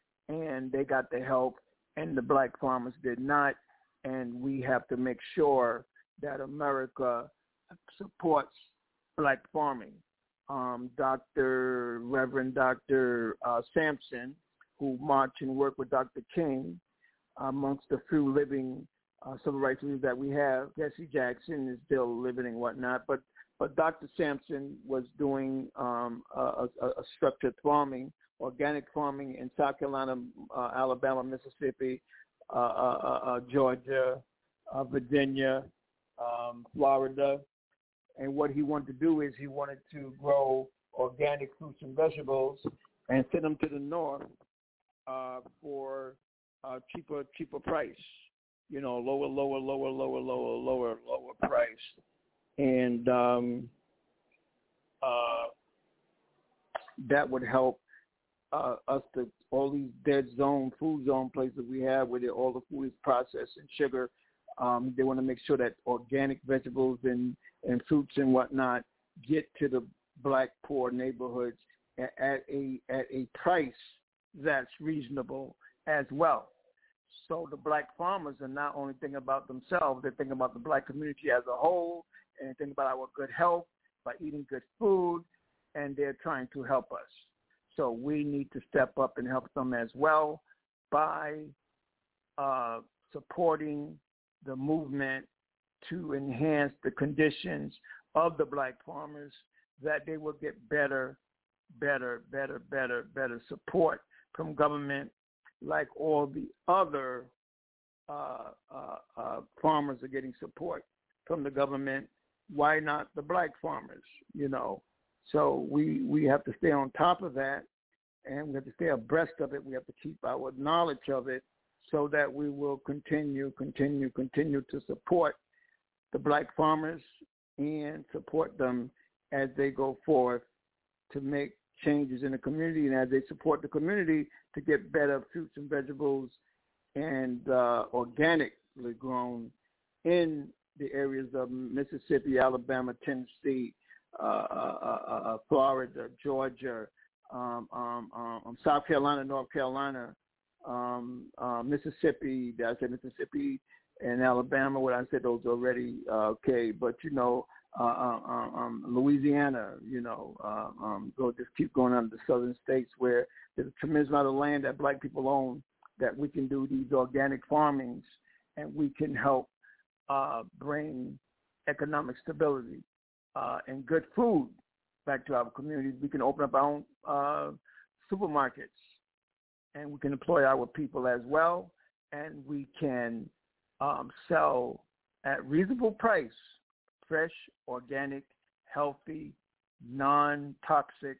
and they got the help, and the black farmers did not. And we have to make sure that America supports black farming. Um, Doctor Reverend Doctor Uh, Sampson, who marched and worked with Doctor King, amongst the few living uh, civil rights leaders that we have. Jesse Jackson is still living and whatnot, but but Doctor Sampson was doing um, a, a, a structured farming, organic farming in South Carolina, uh, Alabama, Mississippi, uh, uh, uh, Georgia, uh, Virginia, um, Florida. And what he wanted to do is he wanted to grow organic fruits and vegetables and send them to the north uh, for uh, cheaper, cheaper price. You know, lower, lower, lower, lower, lower, lower, lower price. And um, uh, that would help uh, us to all these dead zone, food zone places we have where all the food is processed and sugar. Um, they want to make sure that organic vegetables and, and fruits and whatnot get to the black poor neighborhoods at, at a at a price that's reasonable as well. So the black farmers are not only thinking about themselves, they're thinking about the black community as a whole, and thinking about our good health by eating good food, and they're trying to help us. So we need to step up and help them as well by uh, supporting the movement to enhance the conditions of the black farmers, that they will get better, better, better, better, better support from government, like all the other uh, uh, uh, farmers are getting support from the government. Why not the black farmers, you know? So we, we have to stay on top of that, and we have to stay abreast of it. We have to keep our knowledge of it so that we will continue, continue, continue to support the black farmers and support them as they go forth to make changes in the community, and as they support the community to get better fruits and vegetables and uh, organically grown in the areas of Mississippi, Alabama, Tennessee, uh, uh, uh, Florida, Georgia, um, um, um, South Carolina, North Carolina, um, uh, Mississippi. Did I say Mississippi and Alabama? What I said those already, uh, okay. But you know, uh, uh, um, Louisiana. You know, uh, um, go just keep going on to the southern states where there's a tremendous amount of land that black people own, that we can do these organic farmings, and we can help uh, bring economic stability uh, and good food back to our communities. We can open up our own uh, supermarkets, and we can employ our people as well, and we can um, sell at reasonable price fresh, organic, healthy, non-toxic,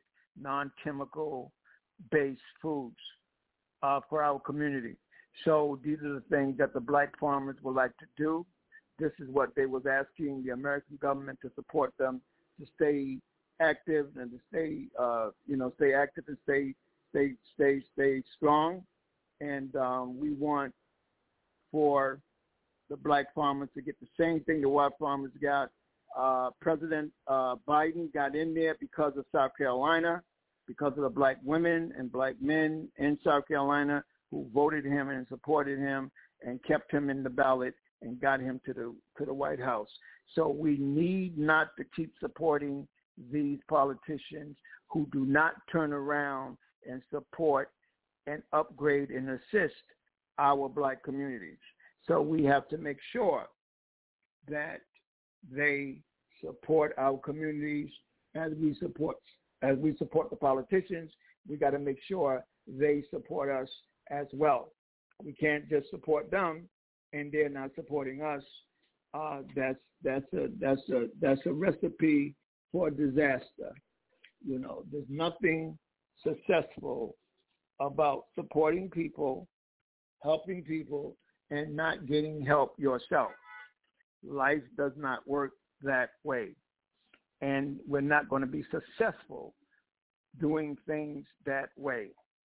non-chemical-based foods uh, for our community. So these are the things that the black farmers would like to do. This is what they was asking the American government to support them, to stay active and to stay, uh, you know, stay active and stay, stay, stay, stay strong. And um, we want for the black farmers to get the same thing the white farmers got. Uh, President uh, Biden got in there because of South Carolina, because of the black women and black men in South Carolina who voted him and supported him and kept him in the ballot and got him to the to the White House. So we need not to keep supporting these politicians who do not turn around and support and upgrade and assist our black communities. So we have to make sure that they support our communities as we support as we support the politicians. We got to make sure they support us as well. We can't just support them and they're not supporting us. Uh, that's that's a that's a that's a recipe for disaster. You know, there's nothing successful about supporting people, helping people, and not getting help yourself. Life does not work that way. And we're not going to be successful doing things that way.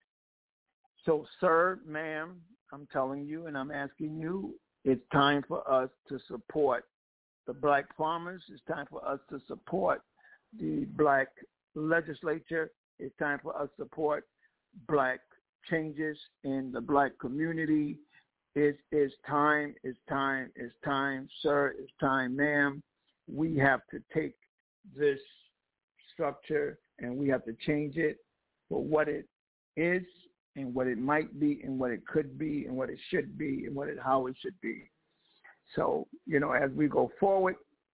So, sir, ma'am, I'm telling you and I'm asking you, it's time for us to support the black farmers. It's time for us to support the black legislature. It's time for us to support black changes in the black community. It is time, it's time, it's time, sir, it's time, ma'am. We have to take this structure and we have to change it for what it is and what it might be and what it could be and what it should be and what it how it should be. So, you know, as we go forward,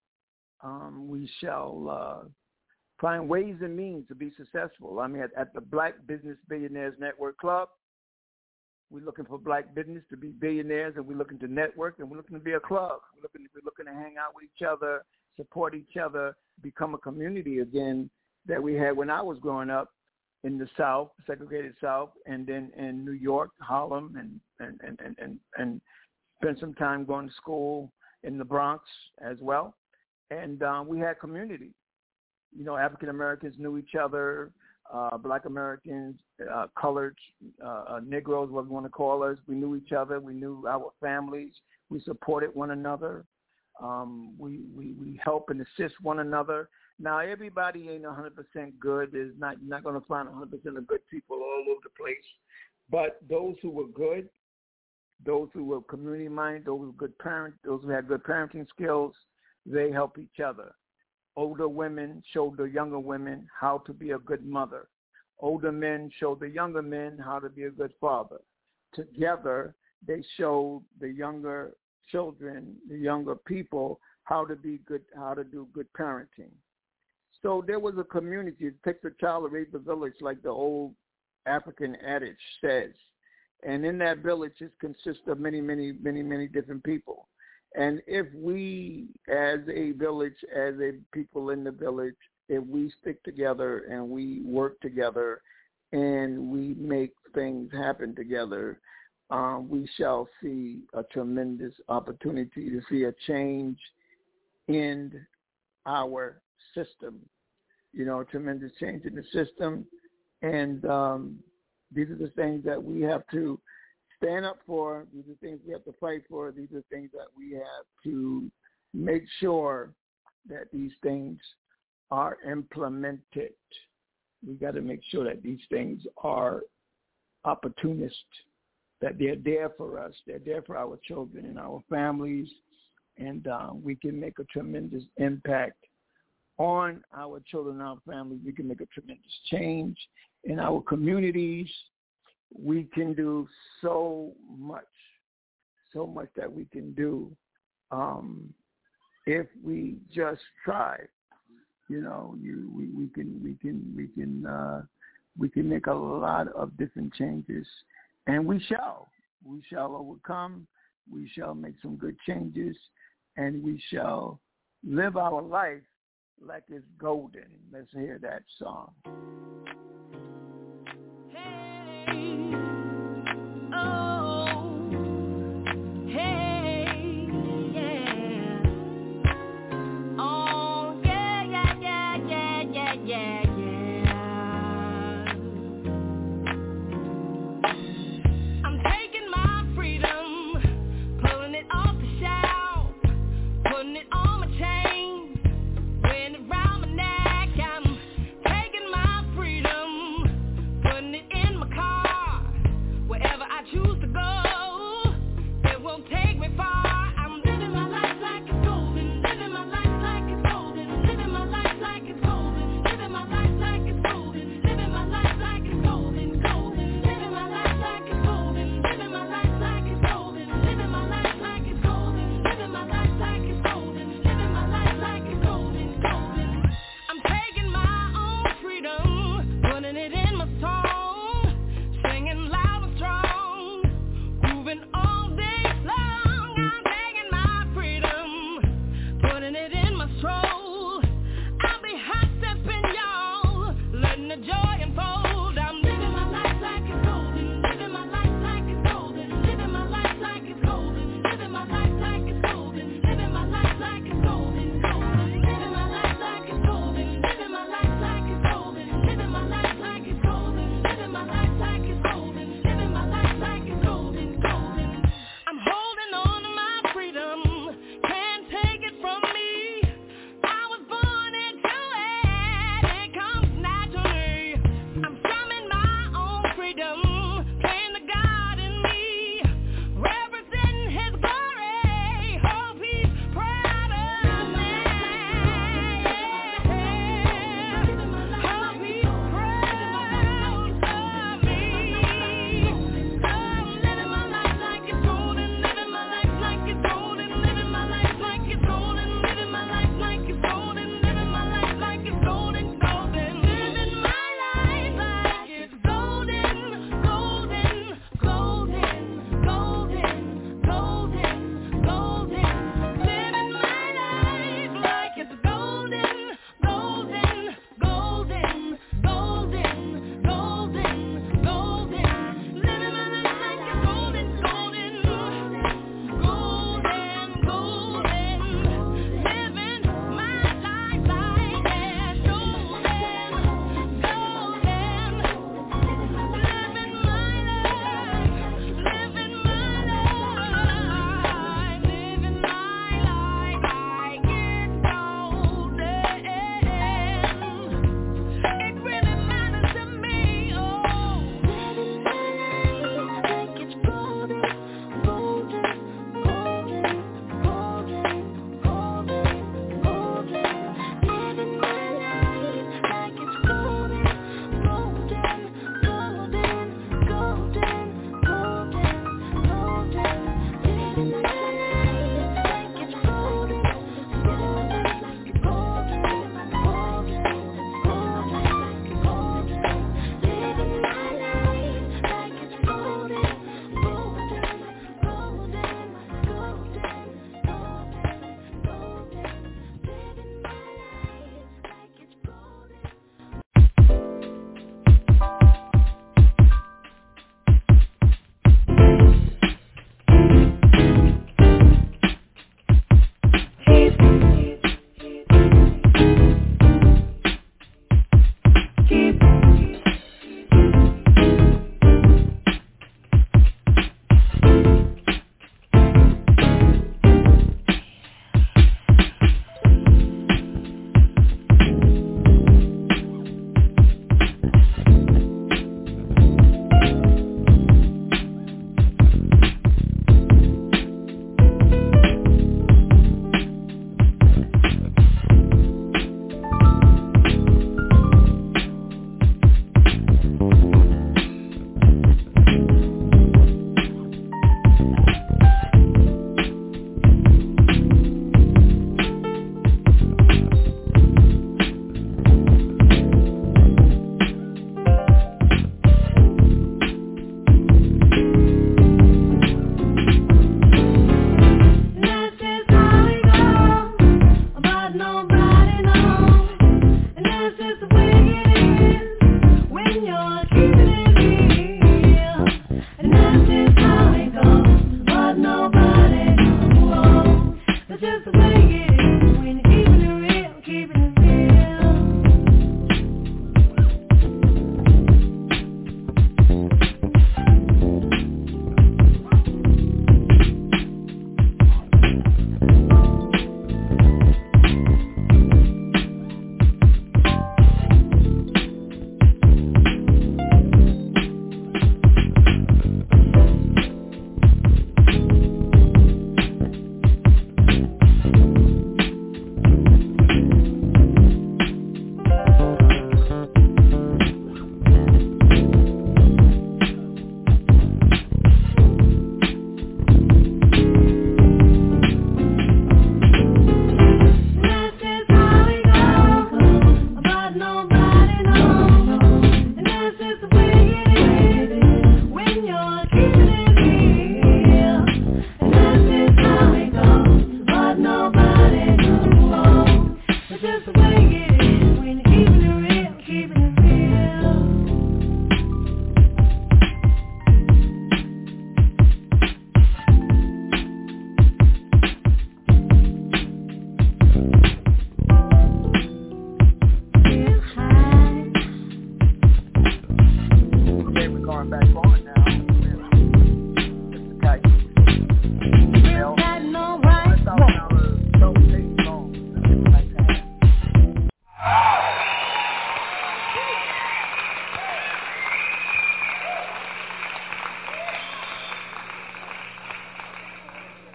um, we shall uh, find ways and means to be successful. I mean, at, at the Black Business Billionaires Network Club, we're looking for black business to be billionaires, and we're looking to network, and we're looking to be a club. We're looking, we're looking to hang out with each other, support each other, become a community again that we had when I was growing up in the South, segregated South, and then in New York, Harlem, and and, and, and, and, and spent some time going to school in the Bronx as well. And um, we had community. You know, African Americans knew each other. Uh, black Americans, uh, colored, uh, uh, Negroes, what we want to call us. We knew each other. We knew our families. We supported one another. Um, we, we, we help and assist one another. Now, everybody ain't one hundred percent good. There's not, you're not going to find one hundred percent of good people all over the place. But those who were good, those who were community-minded, those who were good parents, those who had good parenting skills, they help each other. Older women showed the younger women how to be a good mother. Older men showed the younger men how to be a good father. Together, they showed the younger children, the younger people, how to be good, how to do good parenting. So there was a community. It takes a child to raise a village, like the old African adage says. And in that village, it consists of many, many, many, many different people. And if we, as a village, as a people in the village, if we stick together and we work together and we make things happen together, um, we shall see a tremendous opportunity to see a change in our system, you know, a tremendous change in the system. And um, these are the things that we have to stand up for. These are things we have to fight for. These are things that we have to make sure that these things are implemented. We got to make sure that these things are opportunist, that they're there for us. They're there for our children and our families, and uh, we can make a tremendous impact on our children and our families. We can make a tremendous change in our communities. We can do so much, so much that we can do. Um, if we just try. You know, you we, we can we can we can uh, we can make a lot of different changes, and we shall we shall overcome. We shall make some good changes, and we shall live our life like it's golden. Let's hear that song. Hey, oh, hey, yeah. Oh, yeah, yeah, yeah, yeah, yeah, yeah, yeah. I'm taking my freedom, pulling it off the shelf, putting it on my chain, wearing it around my neck. I'm taking my freedom.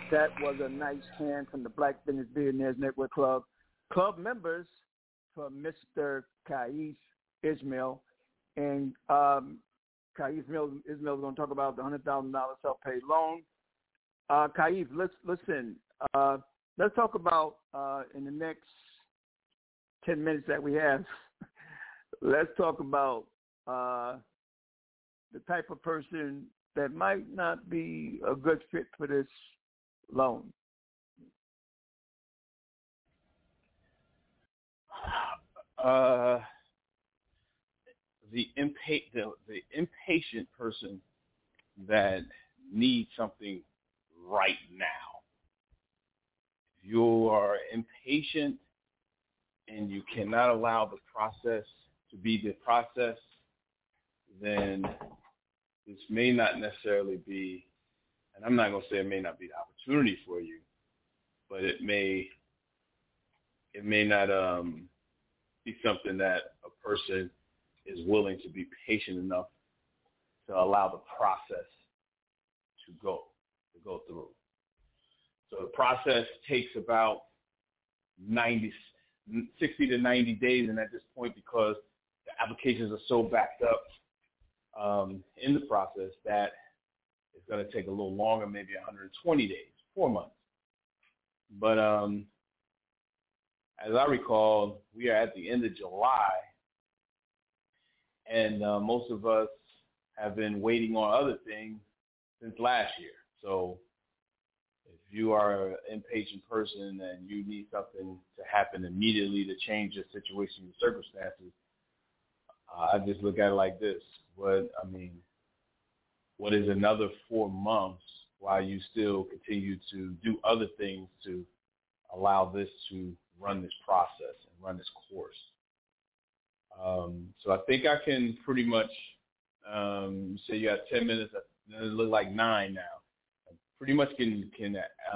that was a nice hand from the Black Business Billionaires Network Club. Club members for Mister Kaif Ismail. And um, Kaif Ismail is going to talk about the one hundred thousand dollars self-pay loan. Uh, Kaif, let's, listen, uh, let's talk about uh, in the next ten minutes that we have, let's talk about uh, the type of person that might not be a good fit for this loan. Uh, the, impa- the, the impatient person that needs something right now. If you are impatient and you cannot allow the process to be the process, then this may not necessarily be, and I'm not going to say it may not be the opportunity for you, but it may, it may not um, be something that a person is willing to be patient enough to allow the process to go, to go through. So the process takes about ninety, sixty to ninety days, and at this point, because the applications are so backed up um, in the process, that it's going to take a little longer, maybe one hundred twenty days, four months. But um, as I recall, we are at the end of July, and uh, most of us have been waiting on other things since last year. So if you are an impatient person and you need something to happen immediately to change your situation and circumstances, uh, I just look at it like this. What, I mean, what is another four months while you still continue to do other things to allow this to run this process and run this course? Um, so I think I can pretty much um, say you got ten minutes. It looks like nine now. I pretty much can can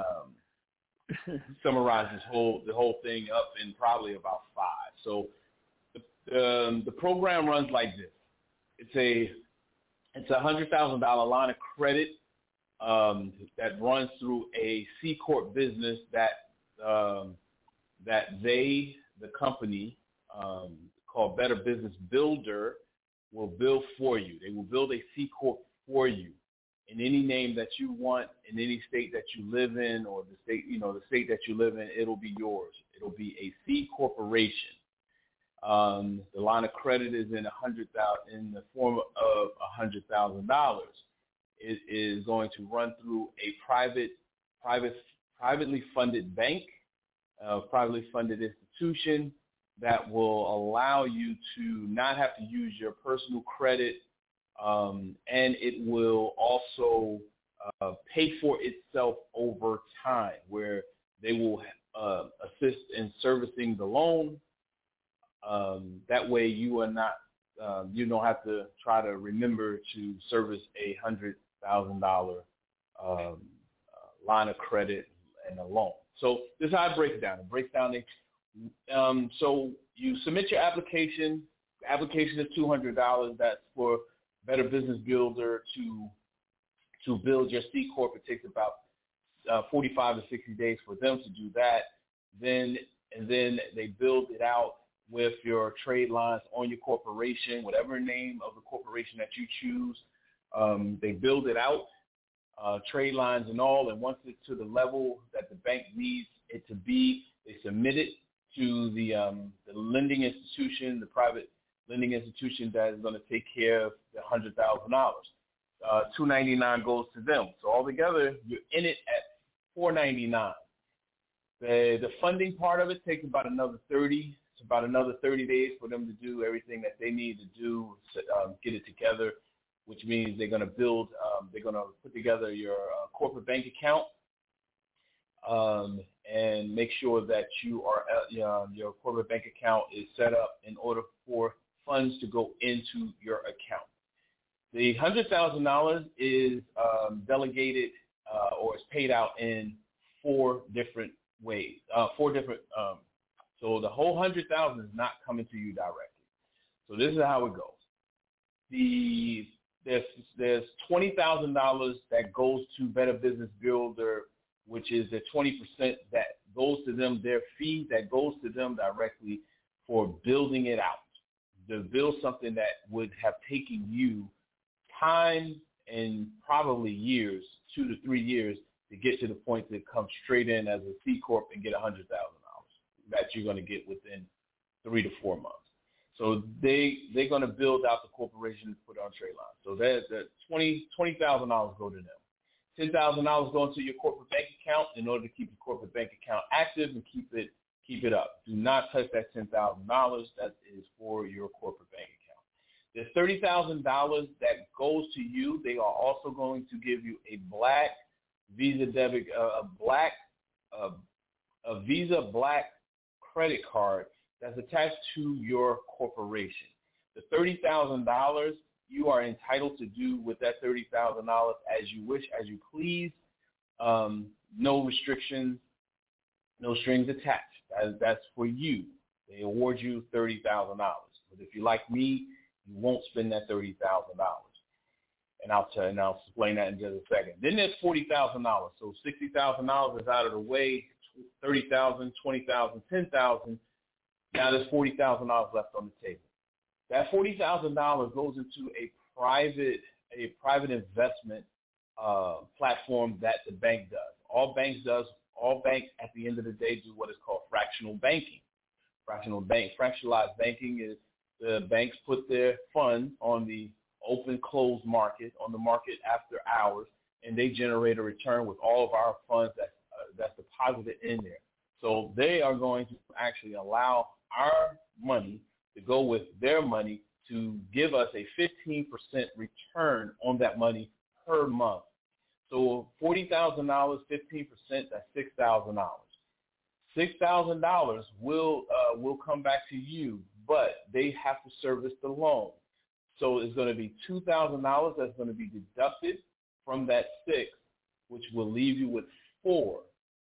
um, summarize this whole the whole thing up in probably about five. So the um, the program runs like this. It's a it's a hundred thousand dollar line of credit um, that runs through a C Corp business that um, that they the company um, called Better Business Builder will build for you. They will build a C Corp for you in any name that you want, in any state that you live in, or the state, you know, the state that you live in, it'll be yours. It'll be a C corporation. Um, the line of credit is in a hundred thousand in the form of a hundred thousand dollars. It is going to run through a private, private, privately funded bank, a privately funded institution that will allow you to not have to use your personal credit, um, and it will also uh, pay for itself over time, where they will uh, assist in servicing the loan. Um, that way, you are not, uh, you don't have to try to remember to service a hundred thousand dollar um, uh, line of credit and a loan. So this is how it breaks down. It breaks down. The, um, so you submit your application. The application is two hundred dollars. That's for Better Business Builder to to build your C Corp. It takes about uh, forty-five to sixty days for them to do that. Then and then they build it out with your trade lines on your corporation, whatever name of the corporation that you choose. Um, they build it out, uh, trade lines and all, and once it's to the level that the bank needs it to be, they submit it to the um, the lending institution, the private lending institution that is going to take care of the one hundred thousand dollars. Uh, two ninety-nine goes to them. So altogether, you're in it at four ninety-nine. The the funding part of it takes about another thirty. It's about another thirty days for them to do everything that they need to do, um, get it together, which means they're going to build, um, they're going to put together your uh, corporate bank account um, and make sure that you are uh, your corporate bank account is set up in order for funds to go into your account. The one hundred thousand dollars is um, delegated uh, or is paid out in four different ways, uh, four different um, So the whole one hundred thousand dollars is not coming to you directly. So this is how it goes. The there's there's twenty thousand dollars that goes to Better Business Builder which is the twenty percent that goes to them, their fee that goes to them directly for building it out, to build something that would have taken you time and probably years, two to three years, to get to the point to come straight in as a C Corp and get one hundred thousand dollars that you're going to get within three to four months. So they, they're going to build out the corporation and put it on trade line. So that, that twenty thousand dollars go to them. ten thousand dollars go into your corporate bank account in order to keep your corporate bank account active and keep it keep it up. Do not touch that ten thousand dollars. That is for your corporate bank account. There's thirty thousand dollars that goes to you. They are also going to give you a black Visa debit, uh, a black, uh, a Visa black credit card that's attached to your corporation. The thirty thousand dollars, you are entitled to do with that thirty thousand dollars as you wish, as you please. Um, no restrictions, no strings attached. That, that's for you. They award you thirty thousand dollars. But if you're like me, you won't spend that thirty thousand dollars. And I'll tell you, and I'll explain that in just a second. Then there's forty thousand dollars. So sixty thousand dollars is out of the way, thirty thousand dollars, twenty thousand dollars, ten thousand dollars. Now there's forty thousand dollars left on the table. That forty thousand dollars goes into a private a private investment uh, platform that the bank does. All banks does all banks at the end of the day do what is called fractional banking. Fractional bank fractionalized banking is the banks put their funds on the open closed market, on the market after hours, and they generate a return with all of our funds that uh, that's deposited in there. So they are going to actually allow our money to go with their money to give us a fifteen percent return on that money per month. So forty thousand dollars, fifteen percent, that's six thousand dollars. six thousand dollars will uh, will come back to you, but they have to service the loan. So it's going to be two thousand dollars that's going to be deducted from that six, which will leave you with four.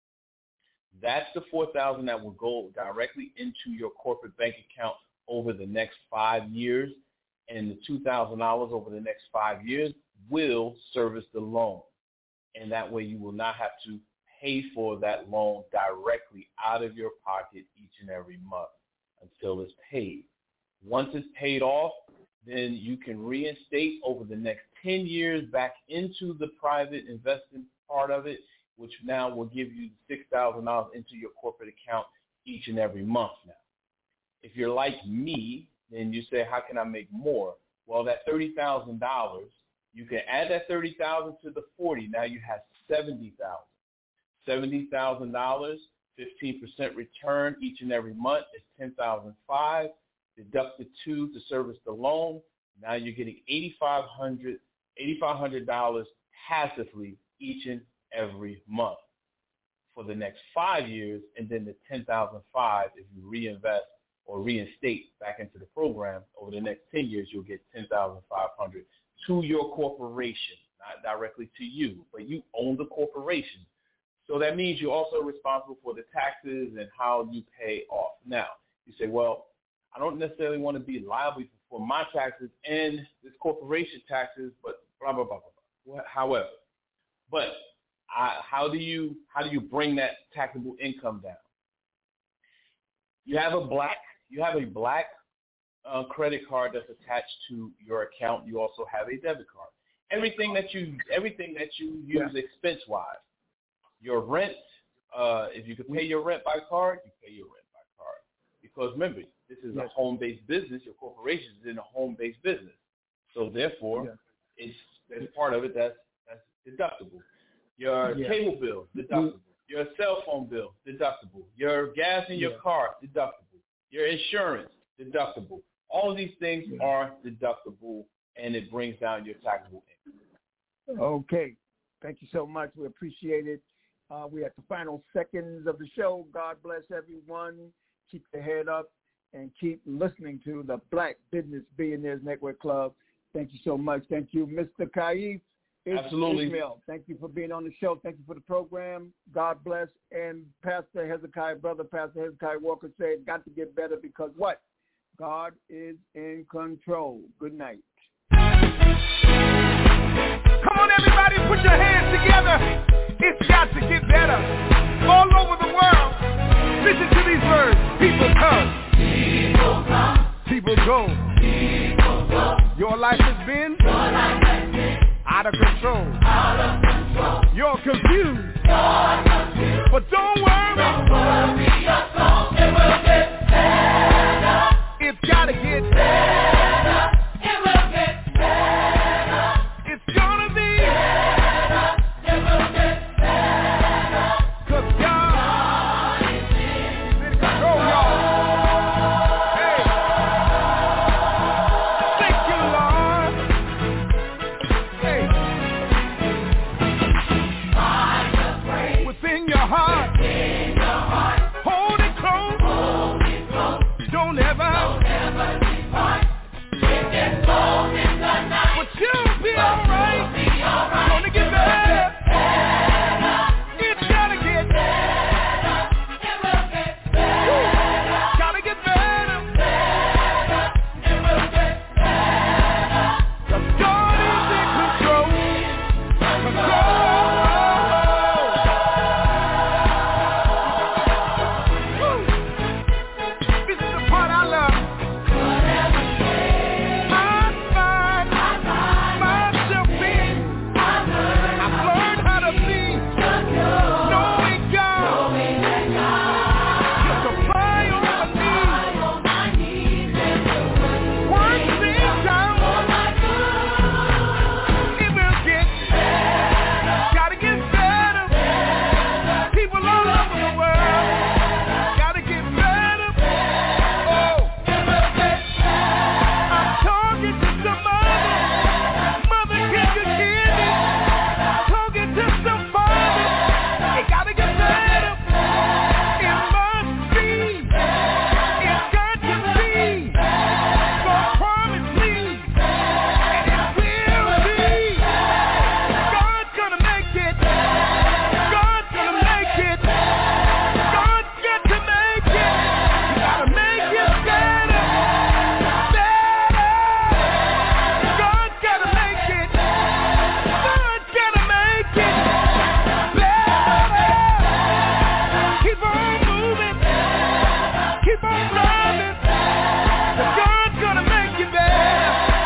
That's the four thousand dollars that will go directly into your corporate bank account over the next five years, and the two thousand dollars over the next five years will service the loan. And that way you will not have to pay for that loan directly out of your pocket each and every month until it's paid. Once it's paid off, then you can reinstate over the next ten years back into the private investing part of it, which now will give you six thousand dollars into your corporate account each and every month now. If you're like me, then you say, how can I make more? Well, that thirty thousand dollars, you can add that thirty thousand dollars to the forty. Now you have seventy thousand dollars. seventy thousand dollars, fifteen percent return each and every month is ten thousand five dollars. Deduct the two to service the loan. Now you're getting eighty-five hundred dollars passively each and every month for the next five years, and then the ten thousand five dollars if you reinvest or reinstate back into the program over the next ten years, you'll get ten thousand five hundred dollars to your corporation, not directly to you, but you own the corporation. So that means you're also responsible for the taxes and how you pay off. Now, you say, well, I don't necessarily want to be liable for my taxes and this corporation taxes, but blah, blah, blah, blah, blah. However, but I, how do you how do you bring that taxable income down? You have a black you have a black uh, credit card that's attached to your account. You also have a debit card. Everything that you everything that you use yeah. expense wise, your rent. Uh, if you could pay your rent by card, you pay your rent by card. Because remember, this is yes. a home-based business. Your corporation is in a home-based business. So therefore, yeah. it's there's part of it that's that's deductible. Your yeah. cable bill, deductible. Your cell phone bill, deductible. Your gas in your yeah. car, deductible. Your insurance, deductible. All of these things yeah. are deductible, and it brings down your taxable income. Okay. Thank you so much. We appreciate it. Uh, we're at the final seconds of the show. God bless everyone. Keep your head up and keep listening to the Black Business Billionaires Network Club. Thank you so much. Thank you, Mister Kaif. Absolutely. Ishmael. Thank you for being on the show. Thank you for the program. God bless. And Pastor Hezekiah, brother Pastor Hezekiah Walker said, got to get better because what? God is in control. Good night. Come on, everybody, put your hands together. It's got to get better. All over the world. Listen to these words. People come. People come. People go. People go. Your life has been, Your life has been out of control. Out of control. You're confused. You're confused. But don't worry. Don't worry your soul. It will get better. It's gotta get better. It will get better. It's gonna be better. It will get better. 'Cause God is in control, y'all. Hey. Thank you, Lord. Hey. Find the praise within your heart. Within your heart. Hold it close. Hold it close. Don't ever, Don't ever depart. It gets cold in the night, but you'll be alright. Be alright. Gonna get better. Better. It's gotta get better. It will get better. Gotta get better. Better. It will get better. 'Cause God is in control. Control. Woo. This is the part I love. Whatever state I find myself in, I've learned how to be knowing God. You supply all my needs. Work things out. It will get better. Gotta get better. People all over the world. Gotta get better. Oh, it will get better. I'm talking to somebody. Mother, can you hear me? Talking to somebody. It gotta get better. It must be. It's got to be. God promised me. And it will be. God's gonna make it. God's gonna make it. God's got to make it. You gotta make it better. Better. God's gotta make it. God's gotta make it better. Keep on moving. Keep on running. God's gonna make it better.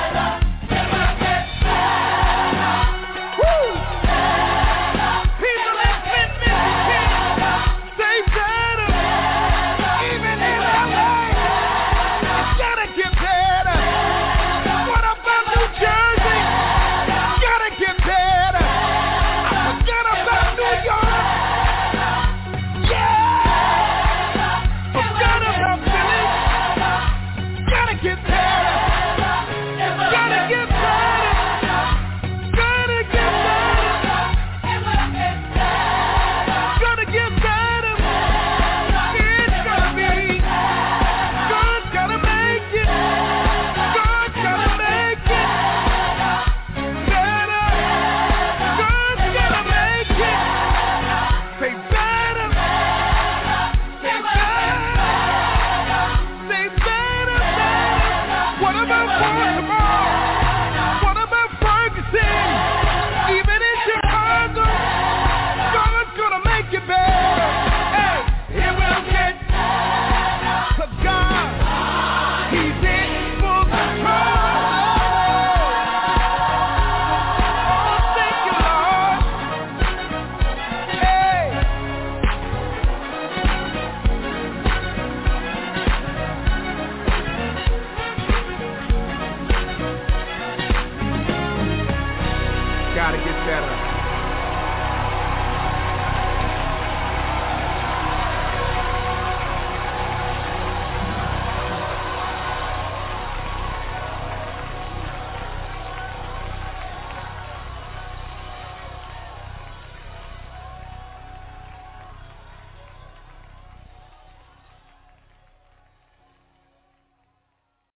Woo! People have been missing. Say better. Even in L A, it's gotta get better. What about New Jersey? Gotta get better. I forgot about New York. Yeah. Forgot about Philly. Gotta get better. Gotta get better. Gotta get better. Gotta get better. It's gonna be. God's gonna make it. God's gonna make it better. God's gonna make it. Say better. Say better. Say better. What about Baltimore? What about Ferguson? Even in Chicago, God's gonna make it better. Hey, it will get better. 'Cause God, He's in full control. Oh, thank you, Lord. Hey. Gotta get better.